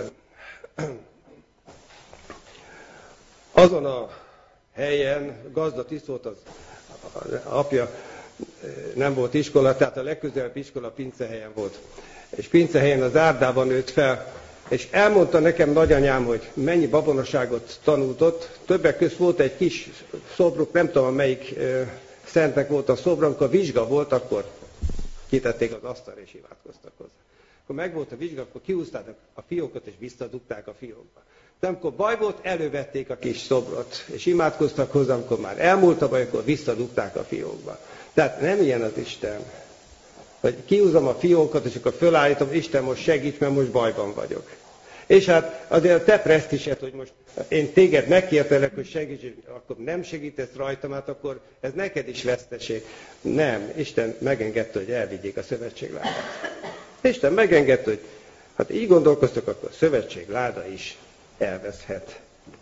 azon a helyen gazdatiszt volt az apja, nem volt iskola, tehát a legközelebb iskola Pincehelyen volt. És Pincehelyen a zárdában nőtt fel, és elmondta nekem nagyanyám, hogy mennyi babonaságot tanultott. Többek között volt egy kis szobruk, nem tudom melyik ö, szentnek volt a szobra, amikor vizsga volt, akkor kitették az asztalra és imádkoztak hozzá. Akkor meg volt a vizsga, akkor kiúzták a fiókot és visszadugták a fiókba. De amikor baj volt, elővették a kis szobrot, és imádkoztak hozzá, amikor már elmúlt a baj, akkor visszadugták a fiókba. Tehát nem ilyen az Isten. Hogy kiúzom a fiókot, és akkor fölállítom, Isten most segíts, mert most bajban vagyok. És hát azért a te presztízsed, hogy most én téged megkértelek, hogy segíts, akkor nem segítesz rajtam, hát akkor ez neked is veszteség. Nem, Isten megengedte, hogy elvigyék a szövetségládát. Isten megengedte, hogy hát így gondolkoztok, akkor a szövetségláda is elveszhet.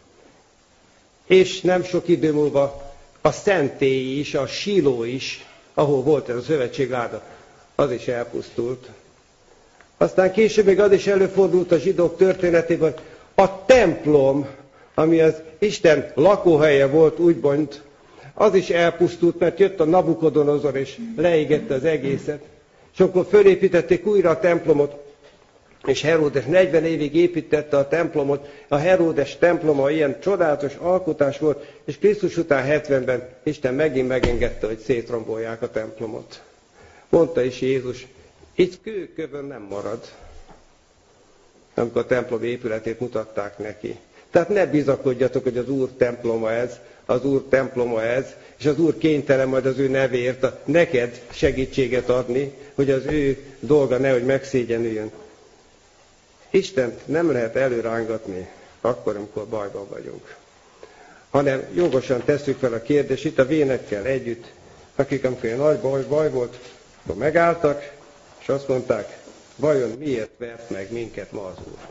És nem sok idő múlva a szentély is, a Siló is, ahol volt ez a szövetségláda, az is elpusztult. Aztán később még az is előfordult a zsidók történetében, a templom, ami az Isten lakóhelye volt, úgymond, az is elpusztult, mert jött a Nabukodonozor és leégette az egészet. És akkor fölépítették újra a templomot, és Heródes negyven évig építette a templomot. A Heródes temploma ilyen csodálatos alkotás volt, és Krisztus után hetvenben Isten megint megengedte, hogy szétrombolják a templomot. Mondta is Jézus, itt kőkövön nem marad, amikor a templom épületét mutatták neki. Tehát ne bizakodjatok, hogy az Úr temploma ez, az Úr temploma ez, és az Úr kénytelen majd az ő nevéért a, neked segítséget adni, hogy az ő dolga nehogy megszégyenüljön. Istent nem lehet előrángatni akkor, amikor bajban vagyunk. Hanem jogosan tesszük fel a kérdést itt a vénekkel együtt, akik amikor nagy baj, baj volt, akkor megálltak, és azt mondták, vajon miért vert meg minket ma az Úr?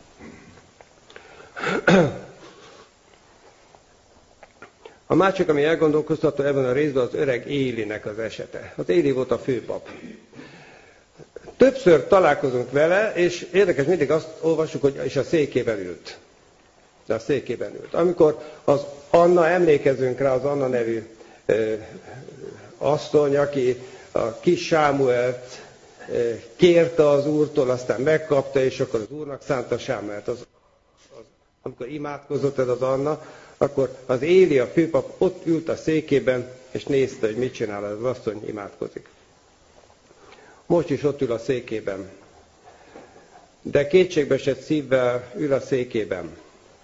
A másik, ami elgondolkoztató ebben a részben, az öreg Élinek az esete. Az Éli volt a főpap. Többször találkozunk vele, és érdekes, mindig azt olvassuk, hogy és a székében ült. De a székében ült. Amikor az Anna, emlékezünk rá, az Anna nevű ö, asszony, aki a kis Sámuelt ö, kérte az Úrtól, aztán megkapta, és akkor az Úrnak szánta Sámuelt. Az, az, amikor imádkozott ez az Anna, akkor az Éli, a főpap ott ült a székében, és nézte, hogy mit csinál az asszony, imádkozik. Most is ott ül a székében. De kétségbeesett szívvel ül a székében.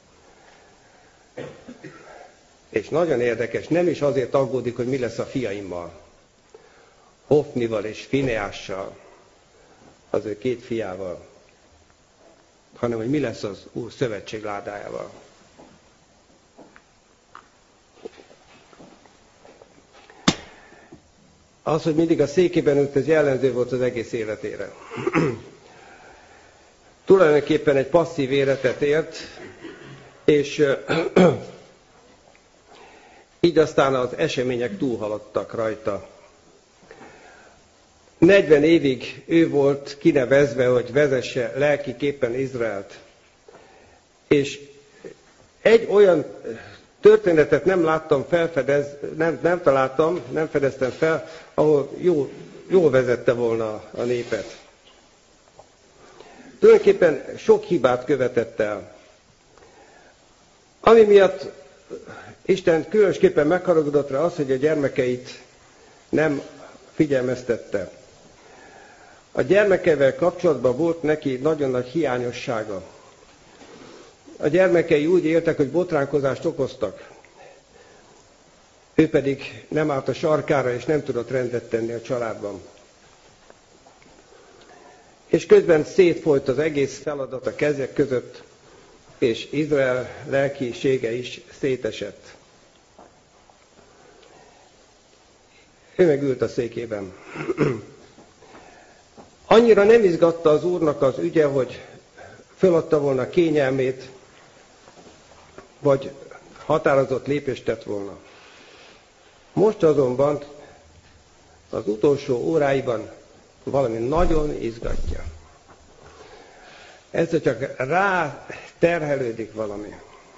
És nagyon érdekes, nem is azért aggódik, hogy mi lesz a fiaimmal. Hofnival és Fineással, az ő két fiával, hanem hogy mi lesz az Úr szövetség ládájával. Az, hogy mindig a székében ült, ez jellemző volt az egész életére. Tulajdonképpen egy passzív életet élt, és így aztán az események túlhaladtak rajta. negyven évig ő volt kinevezve, hogy vezesse lelkiképpen Izraelt. És egy olyan történetet nem láttam felfedez, nem, nem találtam, nem fedeztem fel, ahol jól, jól vezette volna a népet. Tulajdonképpen sok hibát követett el. Ami miatt Isten különösképpen megharagudott rá az, hogy a gyermekeit nem figyelmeztette. A gyermekeivel kapcsolatban volt neki nagyon nagy hiányossága. A gyermekei úgy éltek, hogy botránkozást okoztak. Ő pedig nem állt a sarkára, és nem tudott rendet tenni a családban. És közben szétfolyt az egész feladat a kezek között, és Izrael lelkisége is szétesett. Ő megült a székében. Annyira nem izgatta az Úrnak az ügye, hogy föladta volna kényelmét, vagy határozott lépést tett volna. Most azonban az utolsó óráiban valami nagyon izgatja. Ez csak rá terhelődik valami.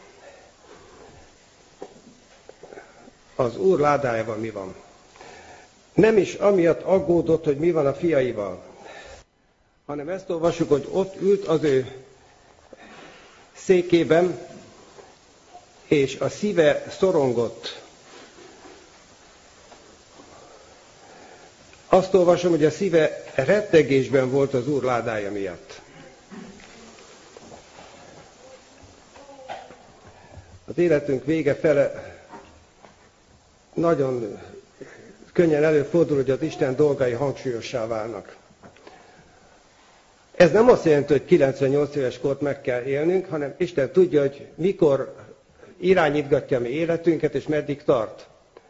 Az Úr ládájában mi van? Nem is amiatt aggódott, hogy mi van a fiaival, hanem ezt olvassuk, hogy ott ült az ő székében, és a szíve szorongott. Azt olvasom, hogy a szíve rettegésben volt az Úr ládája miatt. Az életünk vége fele nagyon könnyen előfordul, hogy az Isten dolgai hangsúlyossá válnak. Ez nem azt jelenti, hogy kilencvennyolc éves kort meg kell élnünk, hanem Isten tudja, hogy mikor irányítgatja a mi életünket, és meddig tart.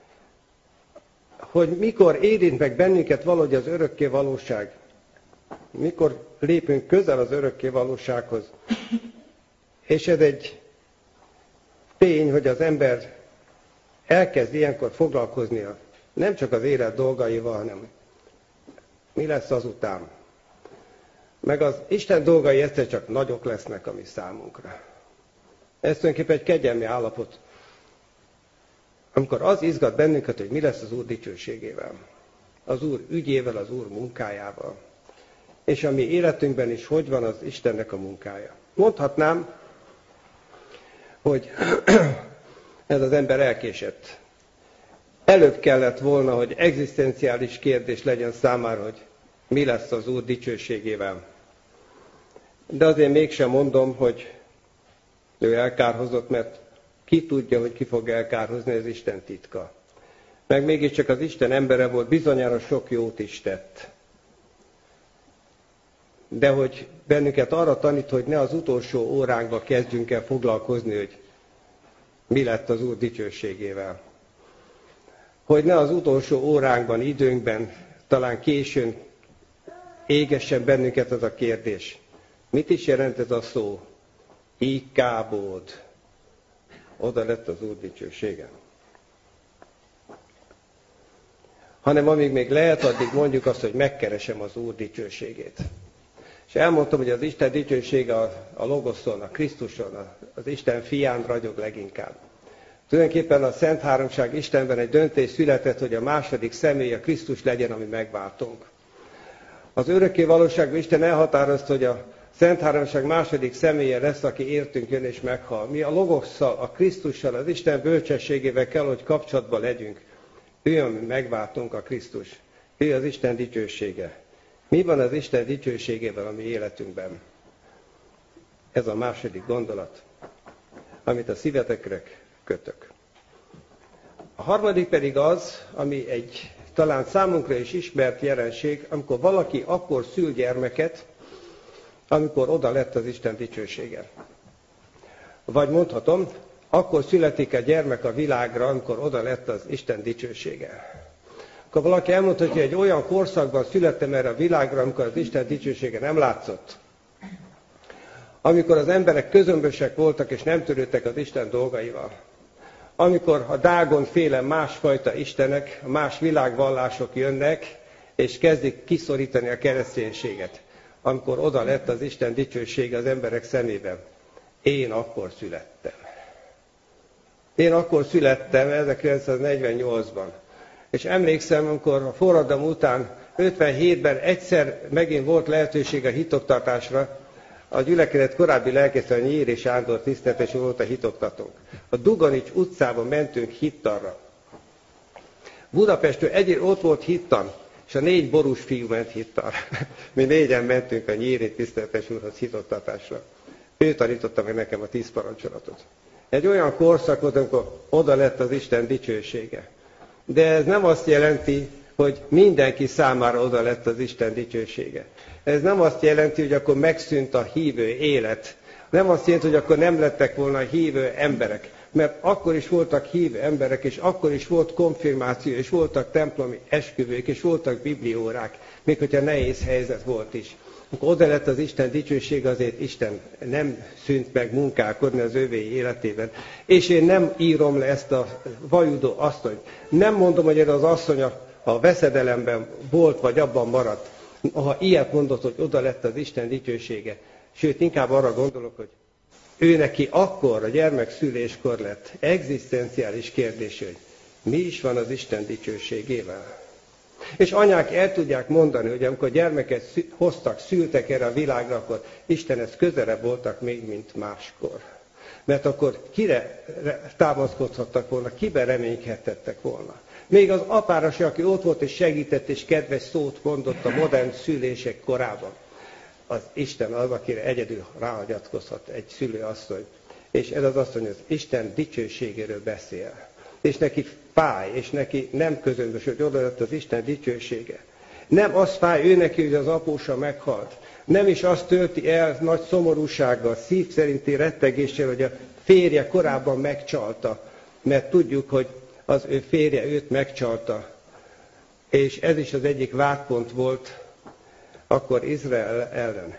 Hogy mikor érint meg bennünket valahogy az örökké valóság. Mikor lépünk közel az örökké valósághoz. És ez egy tény, hogy az ember elkezd ilyenkor foglalkoznia nem csak az élet dolgaival, hanem mi lesz azután. meg az Isten dolgai egyszer csak nagyok lesznek a mi számunkra. Ez tulajdonképpen egy kegyelmi állapot, amikor az izgat bennünket, hogy mi lesz az Úr dicsőségével, az Úr ügyével, az Úr munkájával, és a mi életünkben is hogy van az Istennek a munkája. Mondhatnám, hogy ez az ember elkésett. Előbb kellett volna, hogy egzisztenciális kérdés legyen számára, hogy mi lesz az Úr dicsőségével. De azért mégsem mondom, hogy ő elkárhozott, mert ki tudja, hogy ki fog elkárhozni, ez Isten titka. Meg mégiscsak az Isten embere volt, bizonyára sok jót is tett. De hogy bennünket arra tanít, hogy ne az utolsó óránkba kezdjünk el foglalkozni, hogy mi lett az Úr dicsőségével. Hogy ne az utolsó óránkban, időnkben, talán későn égessen bennünket ez a kérdés. Mit is jelent ez a szó? Ikábód. Oda lett az Úr dicsősége. Hanem amíg még lehet, addig mondjuk azt, hogy megkeresem az Úr dicsőségét. És elmondtam, hogy az Isten dicsősége a, a Logoszon, a Krisztuson, az Isten fián ragyog leginkább. Tulajdonképpen a Szent Háromság Istenben egy döntés született, hogy a második személy, a Krisztus legyen, ami megváltunk. Az örökké valóságban Isten elhatározta, hogy a Szent Háromság második személye lesz, aki értünk jön és meghal. Mi a Logosszal, a Krisztussal, az Isten bölcsességével kell, hogy kapcsolatban legyünk. Ő, ami megváltunk, a Krisztus. Ő az Isten dicsősége. Mi van az Isten dicsőségével a mi életünkben? Ez a második gondolat, amit a szívetekre kötök. A harmadik pedig az, ami egy talán számunkra is ismert jelenség, amikor valaki akkor szül gyermeket, amikor oda lett az Isten dicsősége. Vagy mondhatom, akkor születik a gyermek a világra, amikor oda lett az Isten dicsősége. Akkor valaki elmondhatja, hogy egy olyan korszakban születtem erre a világra, amikor az Isten dicsősége nem látszott. Amikor az emberek közömbösek voltak, és nem törődtek az Isten dolgaival. Amikor a Dágon féle másfajta istenek, más világvallások jönnek, és kezdik kiszorítani a kereszténységet. Amikor oda lett az Isten dicsősége az emberek szemében. Én akkor születtem. Én akkor születtem, ezerkilencszáznegyvennyolcban. És emlékszem, amikor a forradalom után ötvenhétben egyszer megint volt lehetőség a hitoktatásra, a gyülekezet korábbi lelkésze, a Nyíri Sándor tiszteletes volt a hitoktatónk. A Duganics utcában mentünk hittanra. Budapestről egyébként ott volt hittan, és a négy borús fiú ment hittanra. Mi négyen mentünk a Nyíri tiszteletes úrhoz hitoktatásra. Ő tanította meg nekem a tíz parancsolatot. Egy olyan korszak volt, amikor oda lett az Isten dicsősége. De ez nem azt jelenti, hogy mindenki számára oda lett az Isten dicsősége. Ez nem azt jelenti, hogy akkor megszűnt a hívő élet. Nem azt jelenti, hogy akkor nem lettek volna hívő emberek. Mert akkor is voltak hívő emberek, és akkor is volt konfirmáció, és voltak templomi esküvők, és voltak bibliórák, még hogyha nehéz helyzet volt is. Amikor oda lett az Isten dicsőség, azért Isten nem szűnt meg munkálkodni az övé életében. És én nem írom le ezt a vajudó asszonyt. Nem mondom, hogy ez az asszony a, a veszedelemben volt, vagy abban maradt. Ha ilyet mondott, hogy oda lett az Isten dicsősége. Sőt, inkább arra gondolok, hogy ő neki akkor, a gyermekszüléskor lett egzisztenciális kérdés, hogy mi is van az Isten dicsőségével. És anyák el tudják mondani, hogy amikor gyermeket hoztak, szültek erre a világra, akkor Istenhez közelebb voltak még, mint máskor. Mert akkor kire támaszkodhattak volna, kiben reménykedhettek volna. Még az apára se, aki ott volt és segített és kedves szót mondott a modern szülések korában. Az Isten az, akire egyedül ráhagyatkozhat egy szülőasszony. És ez az asszony az Isten dicsőségéről beszél. És neki fáj, és neki nem közömbös, hogy oda lett az Isten dicsősége. Nem az fáj ő neki, hogy az apósa meghalt. Nem is azt tölti el nagy szomorúsággal, szív szerinti rettegéssel, hogy a férje korábban megcsalta. Mert tudjuk, hogy az ő férje őt megcsalta. És ez is az egyik vádpont volt akkor Izrael ellen.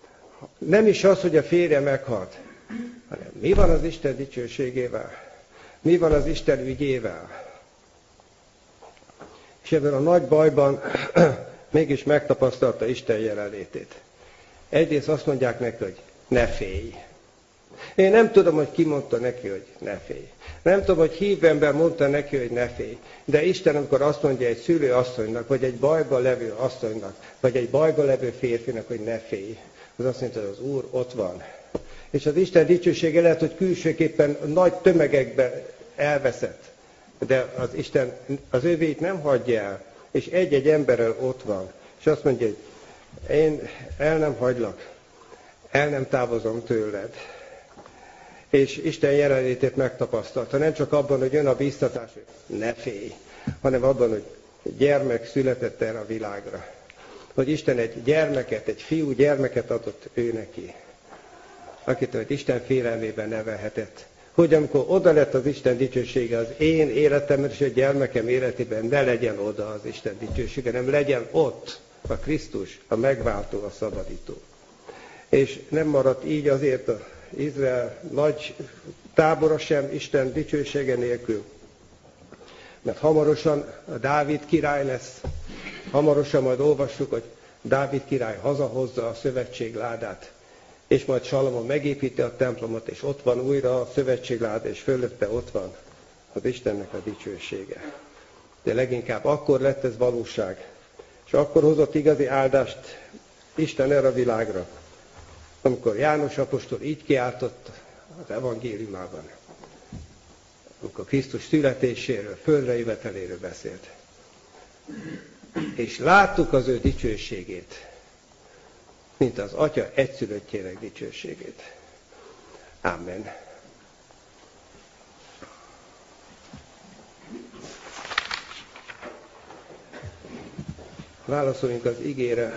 Nem is az, hogy a férje meghalt, hanem mi van az Isten dicsőségével? Mi van az Isten ügyével? És ebben a nagy bajban mégis megtapasztalta Isten jelenlétét. Egyrészt azt mondják neki, hogy ne félj. Én nem tudom, hogy ki mondta neki, hogy ne félj. Nem tudom, hogy hívő ember mondta neki, hogy ne félj. De Isten, amikor azt mondja egy szülő asszonynak, vagy egy bajban levő asszonynak, vagy egy bajban levő férfinak, hogy ne félj, az azt mondja, hogy az Úr ott van. És az Isten dicsősége lehet, hogy külsőképpen nagy tömegekben elveszett. De az Isten az övéit nem hagyja el, és egy-egy emberrel ott van. És azt mondja, hogy én el nem hagylak, el nem távozom tőled. És Isten jelenlétét megtapasztalta. Nem csak abban, hogy jön a bíztatás, hogy ne félj, hanem abban, hogy gyermek született erre a világra. Hogy Isten egy gyermeket, egy fiú gyermeket adott ő neki, akit hogy Isten félelmében nevelhetett. Hogy amikor oda lett az Isten dicsősége az én életemben és a gyermekem életében, ne legyen oda az Isten dicsősége, hanem legyen ott a Krisztus, a megváltó, a szabadító. És nem maradt így azért az Izrael nagy tábora sem Isten dicsősége nélkül. Mert hamarosan a Dávid király lesz, hamarosan majd olvassuk, hogy Dávid király hazahozza a szövetségládát, és majd Salamon megépíti a templomot, és ott van újra a szövetségláda, és fölötte ott van az Istennek a dicsősége. De leginkább akkor lett ez valóság, és akkor hozott igazi áldást Isten erre a világra, amikor János apostol így kiáltott az evangéliumában, amikor Krisztus születéséről, földre jöveteléről beszélt. És láttuk az ő dicsőségét, mint az Atya egyszülöttjének dicsőségét. Amen. Válaszoljunk az igére.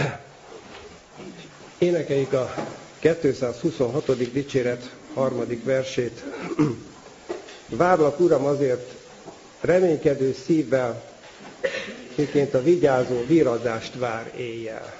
Énekeljük a kétszázhuszonhatodik dicséret harmadik versét. Várlak, Uram, azért reménykedő szívvel, miként a vigyázó viradást vár éjjel.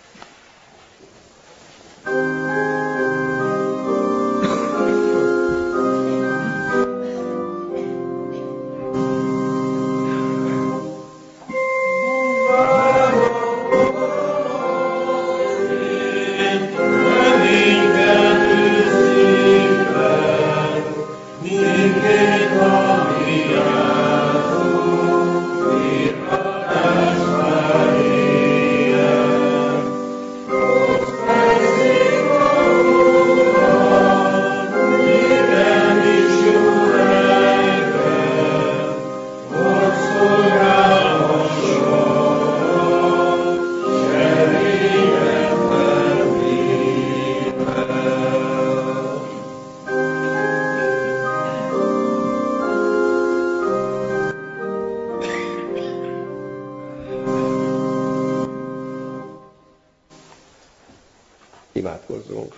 Imádkozzunk.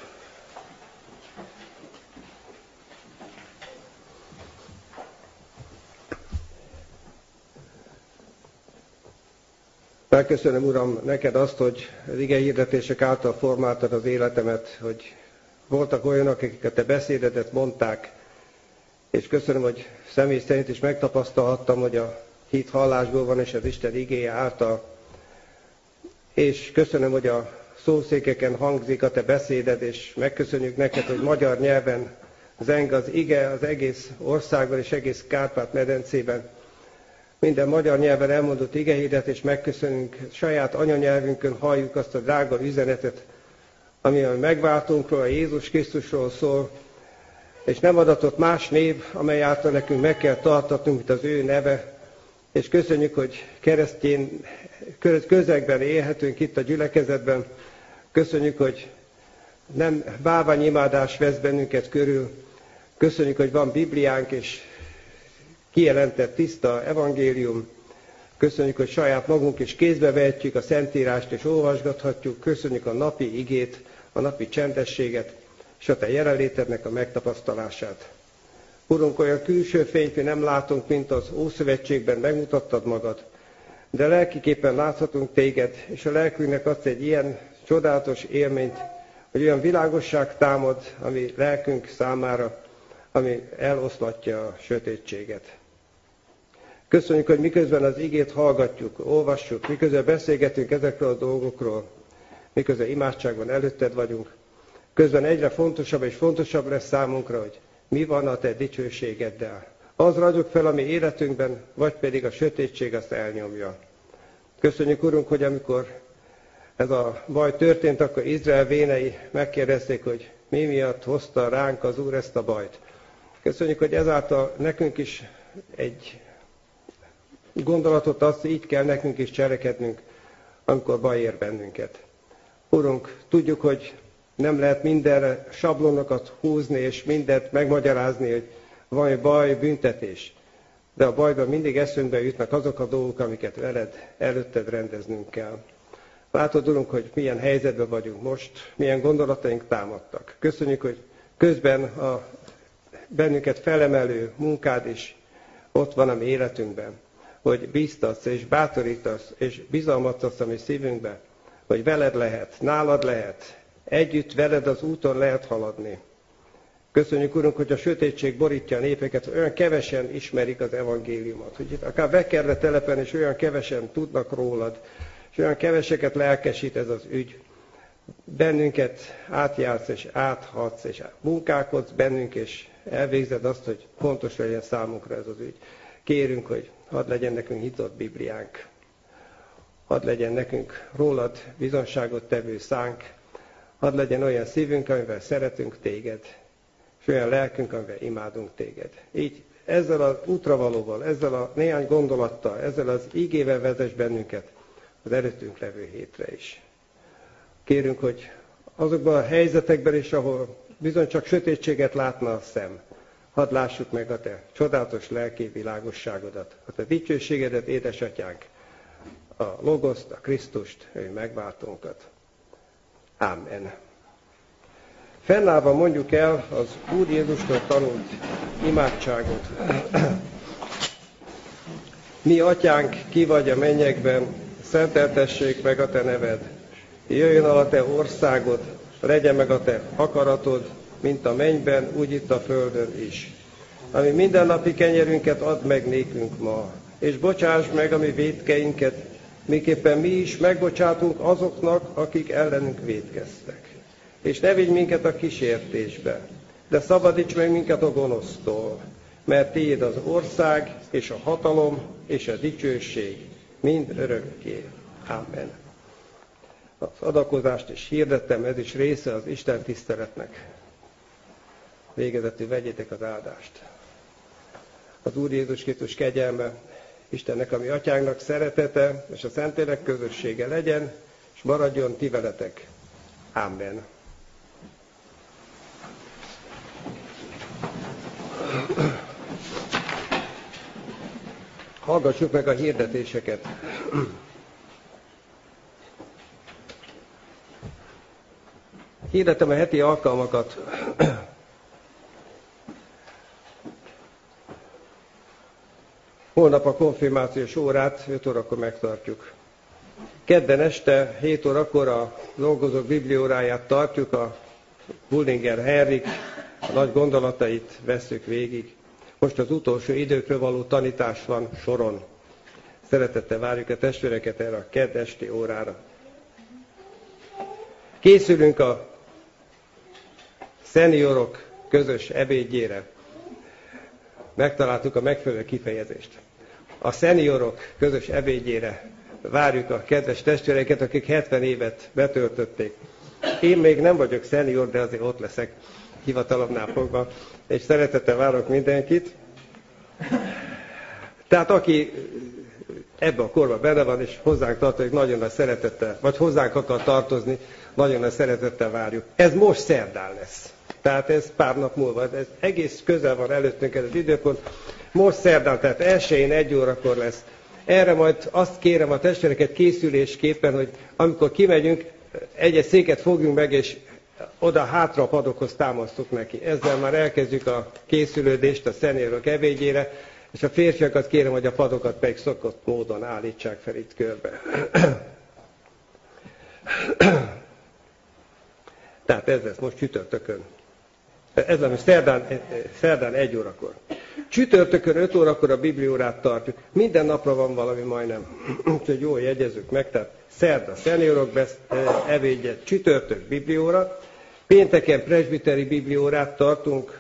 Megköszönöm, Uram, neked azt, hogy az ige hirdetések által formáltad az életemet, hogy voltak olyanok, akik a te beszédedet mondták, és köszönöm, hogy személy szerint is megtapasztalhattam, hogy a hit hallásból van, és az Isten igéje által. És köszönöm, hogy a szószékeken hangzik a te beszéded, és megköszönjük neked, hogy magyar nyelven zeng az ige az egész országban és egész Kárpát-medencében. Minden magyar nyelven elmondott igehirdet, és megköszönünk, saját anyanyelvünkön halljuk azt a drága üzenetet, ami a megváltónkról, a Jézus Krisztusról szól, és nem adatott más név, amely által nekünk meg kell tartatnunk, mint az ő neve, és köszönjük, hogy keresztény közegben élhetünk itt a gyülekezetben. Köszönjük, hogy nem bálványimádás vesz bennünket körül. Köszönjük, hogy van Bibliánk, és kijelentett tiszta evangélium. Köszönjük, hogy saját magunk is kézbe vehetjük a Szentírást, és olvasgathatjuk. Köszönjük a napi igét, a napi csendességet, és a te jelenlétednek a megtapasztalását. Urunk, olyan külső fényt mi nem látunk, mint az Ószövetségben megmutattad magad, de lelkiképpen láthatunk téged, és a lelkünknek adsz egy ilyen csodálatos élményt, hogy olyan világosság támad, ami lelkünk számára, ami eloszlatja a sötétséget. Köszönjük, hogy miközben az igét hallgatjuk, olvassuk, miközben beszélgetünk ezekről a dolgokról, miközben imádságban előtted vagyunk. Közben egyre fontosabb és fontosabb lesz számunkra, hogy mi van a te dicsőségeddel. Az ragyog fel a mi életünkben, vagy pedig a sötétség azt elnyomja. Köszönjük, Urunk, hogy amikor ez a baj történt, akkor Izrael vénei megkérdezték, hogy mi miatt hozta ránk az Úr ezt a bajt. Köszönjük, hogy ezáltal nekünk is egy gondolatot azt, így kell nekünk is cselekednünk, amikor baj ér bennünket. Urunk, tudjuk, hogy nem lehet mindenre sablonokat húzni, és mindent megmagyarázni, hogy van baj, büntetés. De a bajban mindig eszünkbe jutnak azok a dolgok, amiket veled, előtted rendeznünk kell. Látod, Urunk, hogy milyen helyzetben vagyunk most, milyen gondolataink támadtak. Köszönjük, hogy közben a bennünket felemelő munkád is ott van a mi életünkben, hogy bíztatsz és bátorítasz és bizalmat adsz a mi szívünkbe, hogy veled lehet, nálad lehet, együtt veled az úton lehet haladni. Köszönjük, Urunk, hogy a sötétség borítja a népeket, olyan kevesen ismerik az evangéliumot, hogy itt akár Bekerre telepen is olyan kevesen tudnak rólad, és olyan keveseket lelkesít ez az ügy. Bennünket átjársz és áthatsz, és munkálkodsz bennünk, és elvégzed azt, hogy fontos legyen számunkra ez az ügy. Kérünk, hogy hadd legyen nekünk nyitott Bibliánk, hadd legyen nekünk rólad bizonságot tevő szánk, hadd legyen olyan szívünk, amivel szeretünk téged, és olyan lelkünk, amivel imádunk téged. Így ezzel az útravalóval, ezzel a néhány gondolattal, ezzel az ígével vezess bennünket az előttünk levő hétre is. Kérünk, hogy azokban a helyzetekben is, ahol bizony csak sötétséget látna a szem, hadd lássuk meg a te csodálatos lelki világosságodat, a te dicsőségedet, édesatyánk, a Logoszt, a Krisztust, ő megváltónkat. Amen. Fennállva mondjuk el az Úr Jézustól tanult imádságot. Mi, Atyánk, ki vagy a mennyekben, szenteltessék meg a te neved. Jöjjön el a te országod, legyen meg a te akaratod, mint a mennyben, úgy itt a földön is. Ami mindennapi kenyerünket add meg nékünk ma, és bocsáss meg a mi vétkeinket, miképpen mi is megbocsátunk azoknak, akik ellenünk vétkeztek. És ne vigy minket a kísértésbe, de szabadíts meg minket a gonosztól, mert tiéd az ország, és a hatalom, és a dicsőség, mind örökké. Amen. Az adakozást is hirdettem, ez is része az Isten tiszteletnek. Végezetül vegyétek az áldást. Az Úr Jézus Krisztus kegyelme, Istennek, a mi Atyánknak szeretete, és a Szentlélek közössége legyen, és maradjon ti veletek. Amen. Hallgassuk meg a hirdetéseket. Hirdetem a heti alkalmakat. Holnap a konfirmációs órát öt órakor megtartjuk. Kedden este hét órakor a dolgozók biblióráját tartjuk, a Bullinger Henrik a nagy gondolatait vesszük végig. Most az utolsó időkről való tanítás van soron. Szeretettel várjuk a testvéreket erre a kedd esti órára. Készülünk a szeniorok közös ebédjére. Megtaláltuk a megfelelő kifejezést. A szeniorok közös ebédjére várjuk a kedves testvéreket, akik hetven évet betöltötték. Én még nem vagyok szenior, de azért ott leszek hivatalomnál fogva, és szeretettel várok mindenkit. Tehát aki ebben a korban benne van, és hozzánk tartozik, nagyon nagy szeretettel, vagy hozzánk akar tartozni, nagyon nagy szeretettel várjuk. Ez most szerdán lesz. Tehát ez pár nap múlva, ez egész közel van előttünk ez az időpont. Most szerdán, tehát elsőjén egy órakor lesz. Erre majd azt kérem a testvéreket készülésképpen, hogy amikor kimegyünk, egy-egy széket fogjunk meg, és oda hátra a padokhoz támasztuk neki. Ezzel már elkezdjük a készülődést a szeniorok ebédjére, és a férfiakat kérem, hogy a padokat pedig szokott módon állítsák fel itt körbe. Tehát ez lesz most csütörtökön. Ez lesz szerdán, szerdán egy órakor. Csütörtökön öt órakor a bibliórát tartjuk. Minden napra van valami majdnem, úgyhogy jól jegyezzük meg. Tehát szerda szeniorok ebédje, csütörtök biblióra, pénteken presbiteri bibliórát tartunk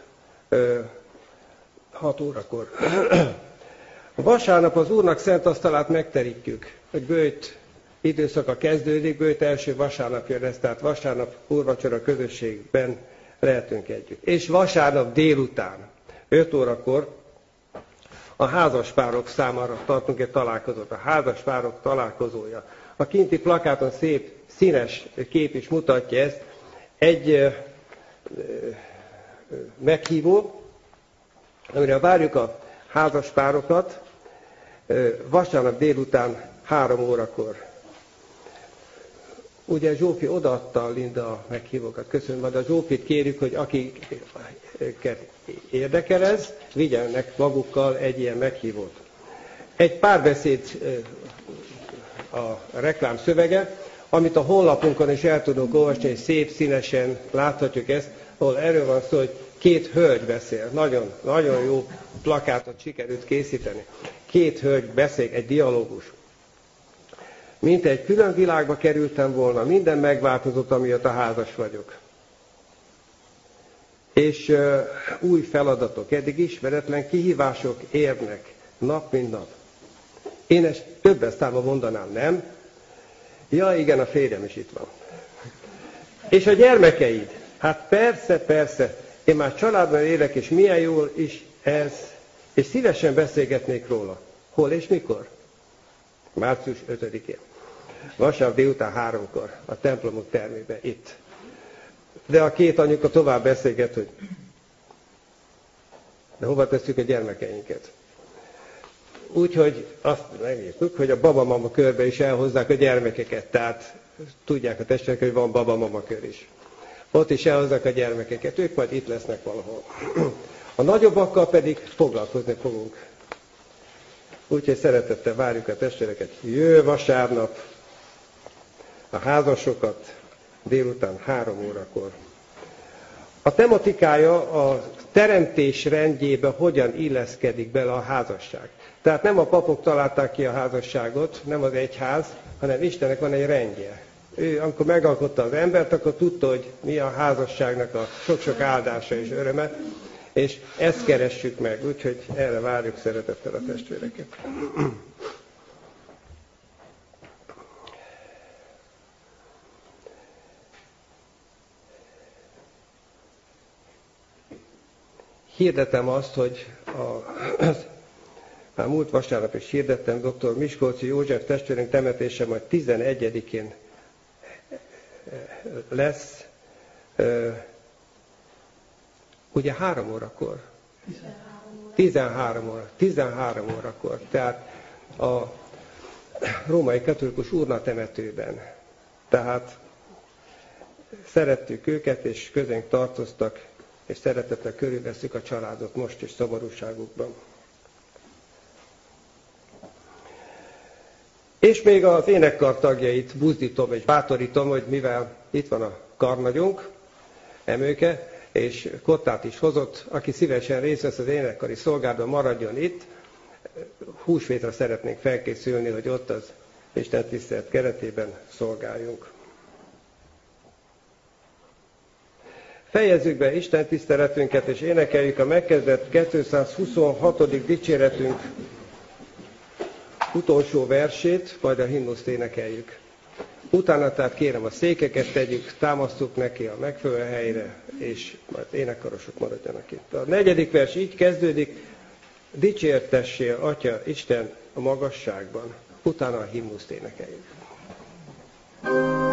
hat órakor. Vasárnap az Úrnak szent asztalát megterítjük. A bőjt időszaka kezdődik, bőjt első vasárnapja lesz, tehát vasárnap úrvacsora közösségben lehetünk együtt. És vasárnap délután, öt órakor a házaspárok számára tartunk egy találkozót. A házaspárok találkozója. A kinti plakáton szép, színes kép is mutatja ezt. Egy ö, ö, meghívó, amire várjuk a házaspárokat, ö, vasárnap délután három órakor. Ugye Zsófi odaadta Linda a meghívókat. Köszönöm, majd a Zsófit kérjük, hogy akiket érdekel ez, vigyenek magukkal egy ilyen meghívót. Egy párbeszéd a reklám szövege, amit a honlapunkon is el tudunk olvasni, és szép színesen láthatjuk ezt, ahol erről van szó, hogy két hölgy beszél. Nagyon, nagyon jó plakátot sikerült készíteni. Két hölgy beszél, egy dialógus. Mint egy külön világba kerültem volna, minden megváltozott, amiatt a házas vagyok. És uh, új feladatok, eddig ismeretlen kihívások érnek, nap mint nap. Én ezt többes számban mondanám, nem? Ja, igen, a férjem is itt van. És a gyermekeid? Hát persze, persze. Én már családban élek, és milyen jól is ez. És szívesen beszélgetnék róla. Hol és mikor? március ötödikén. Vasárnap délután háromkor a templomok termében, itt. De a két anyuka tovább beszélget, hogy de hova tesszük a gyermekeinket. Úgyhogy azt megírtuk, hogy a babamama körbe is elhozzák a gyermekeket. Tehát tudják a testvérek, hogy van babamama kör is. Ott is elhozzák a gyermekeket. Ők majd itt lesznek valahol. A nagyobbakkal pedig foglalkozni fogunk. Úgyhogy szeretettel várjuk a testvéreket. Jö vasárnap a házasokat délután három órakor. A tematikája a teremtés rendjébe hogyan illeszkedik bele a házasság. Tehát nem a papok találták ki a házasságot, nem az egyház, hanem Istennek van egy rendje. Ő, amikor megalkotta az embert, akkor tudta, hogy mi a házasságnak a sok-sok áldása és öröme, és ezt keressük meg, úgyhogy erre várjuk szeretettel a testvéreket. Hirdetem azt, hogy a, már múlt vasárnap is hirdettem, dr. Miskolci József testvérünk temetése majd tizenegyedikén lesz, ugye három órakor? tizenhárom óra. tizenhárom órakor. Tehát a római katolikus urnatemetőben. Tehát szerettük őket, és közénk tartoztak, és szeretettel körülvesszük a családot most is szomorúságukban. És még az énekkar tagjait buzdítom és bátorítom, hogy mivel itt van a karnagyunk, Emőke, és kottát is hozott, aki szívesen részt vesz az énekkari szolgálatban, maradjon itt. Húsvétra szeretnénk felkészülni, hogy ott az Isten tisztelet keretében szolgáljunk. Fejezzük be Isten tiszteletünket, és énekeljük a megkezdett kétszázhuszonhatodik dicséretünk utolsó versét, majd a himnuszt énekeljük. Utána tehát kérem a székeket tegyük, támasztuk neki a megfelelő helyre, és majd énekkarosok maradjanak itt. A negyedik vers így kezdődik, dicsértessél, Atya Isten a magasságban, utána a himnuszt énekeljük.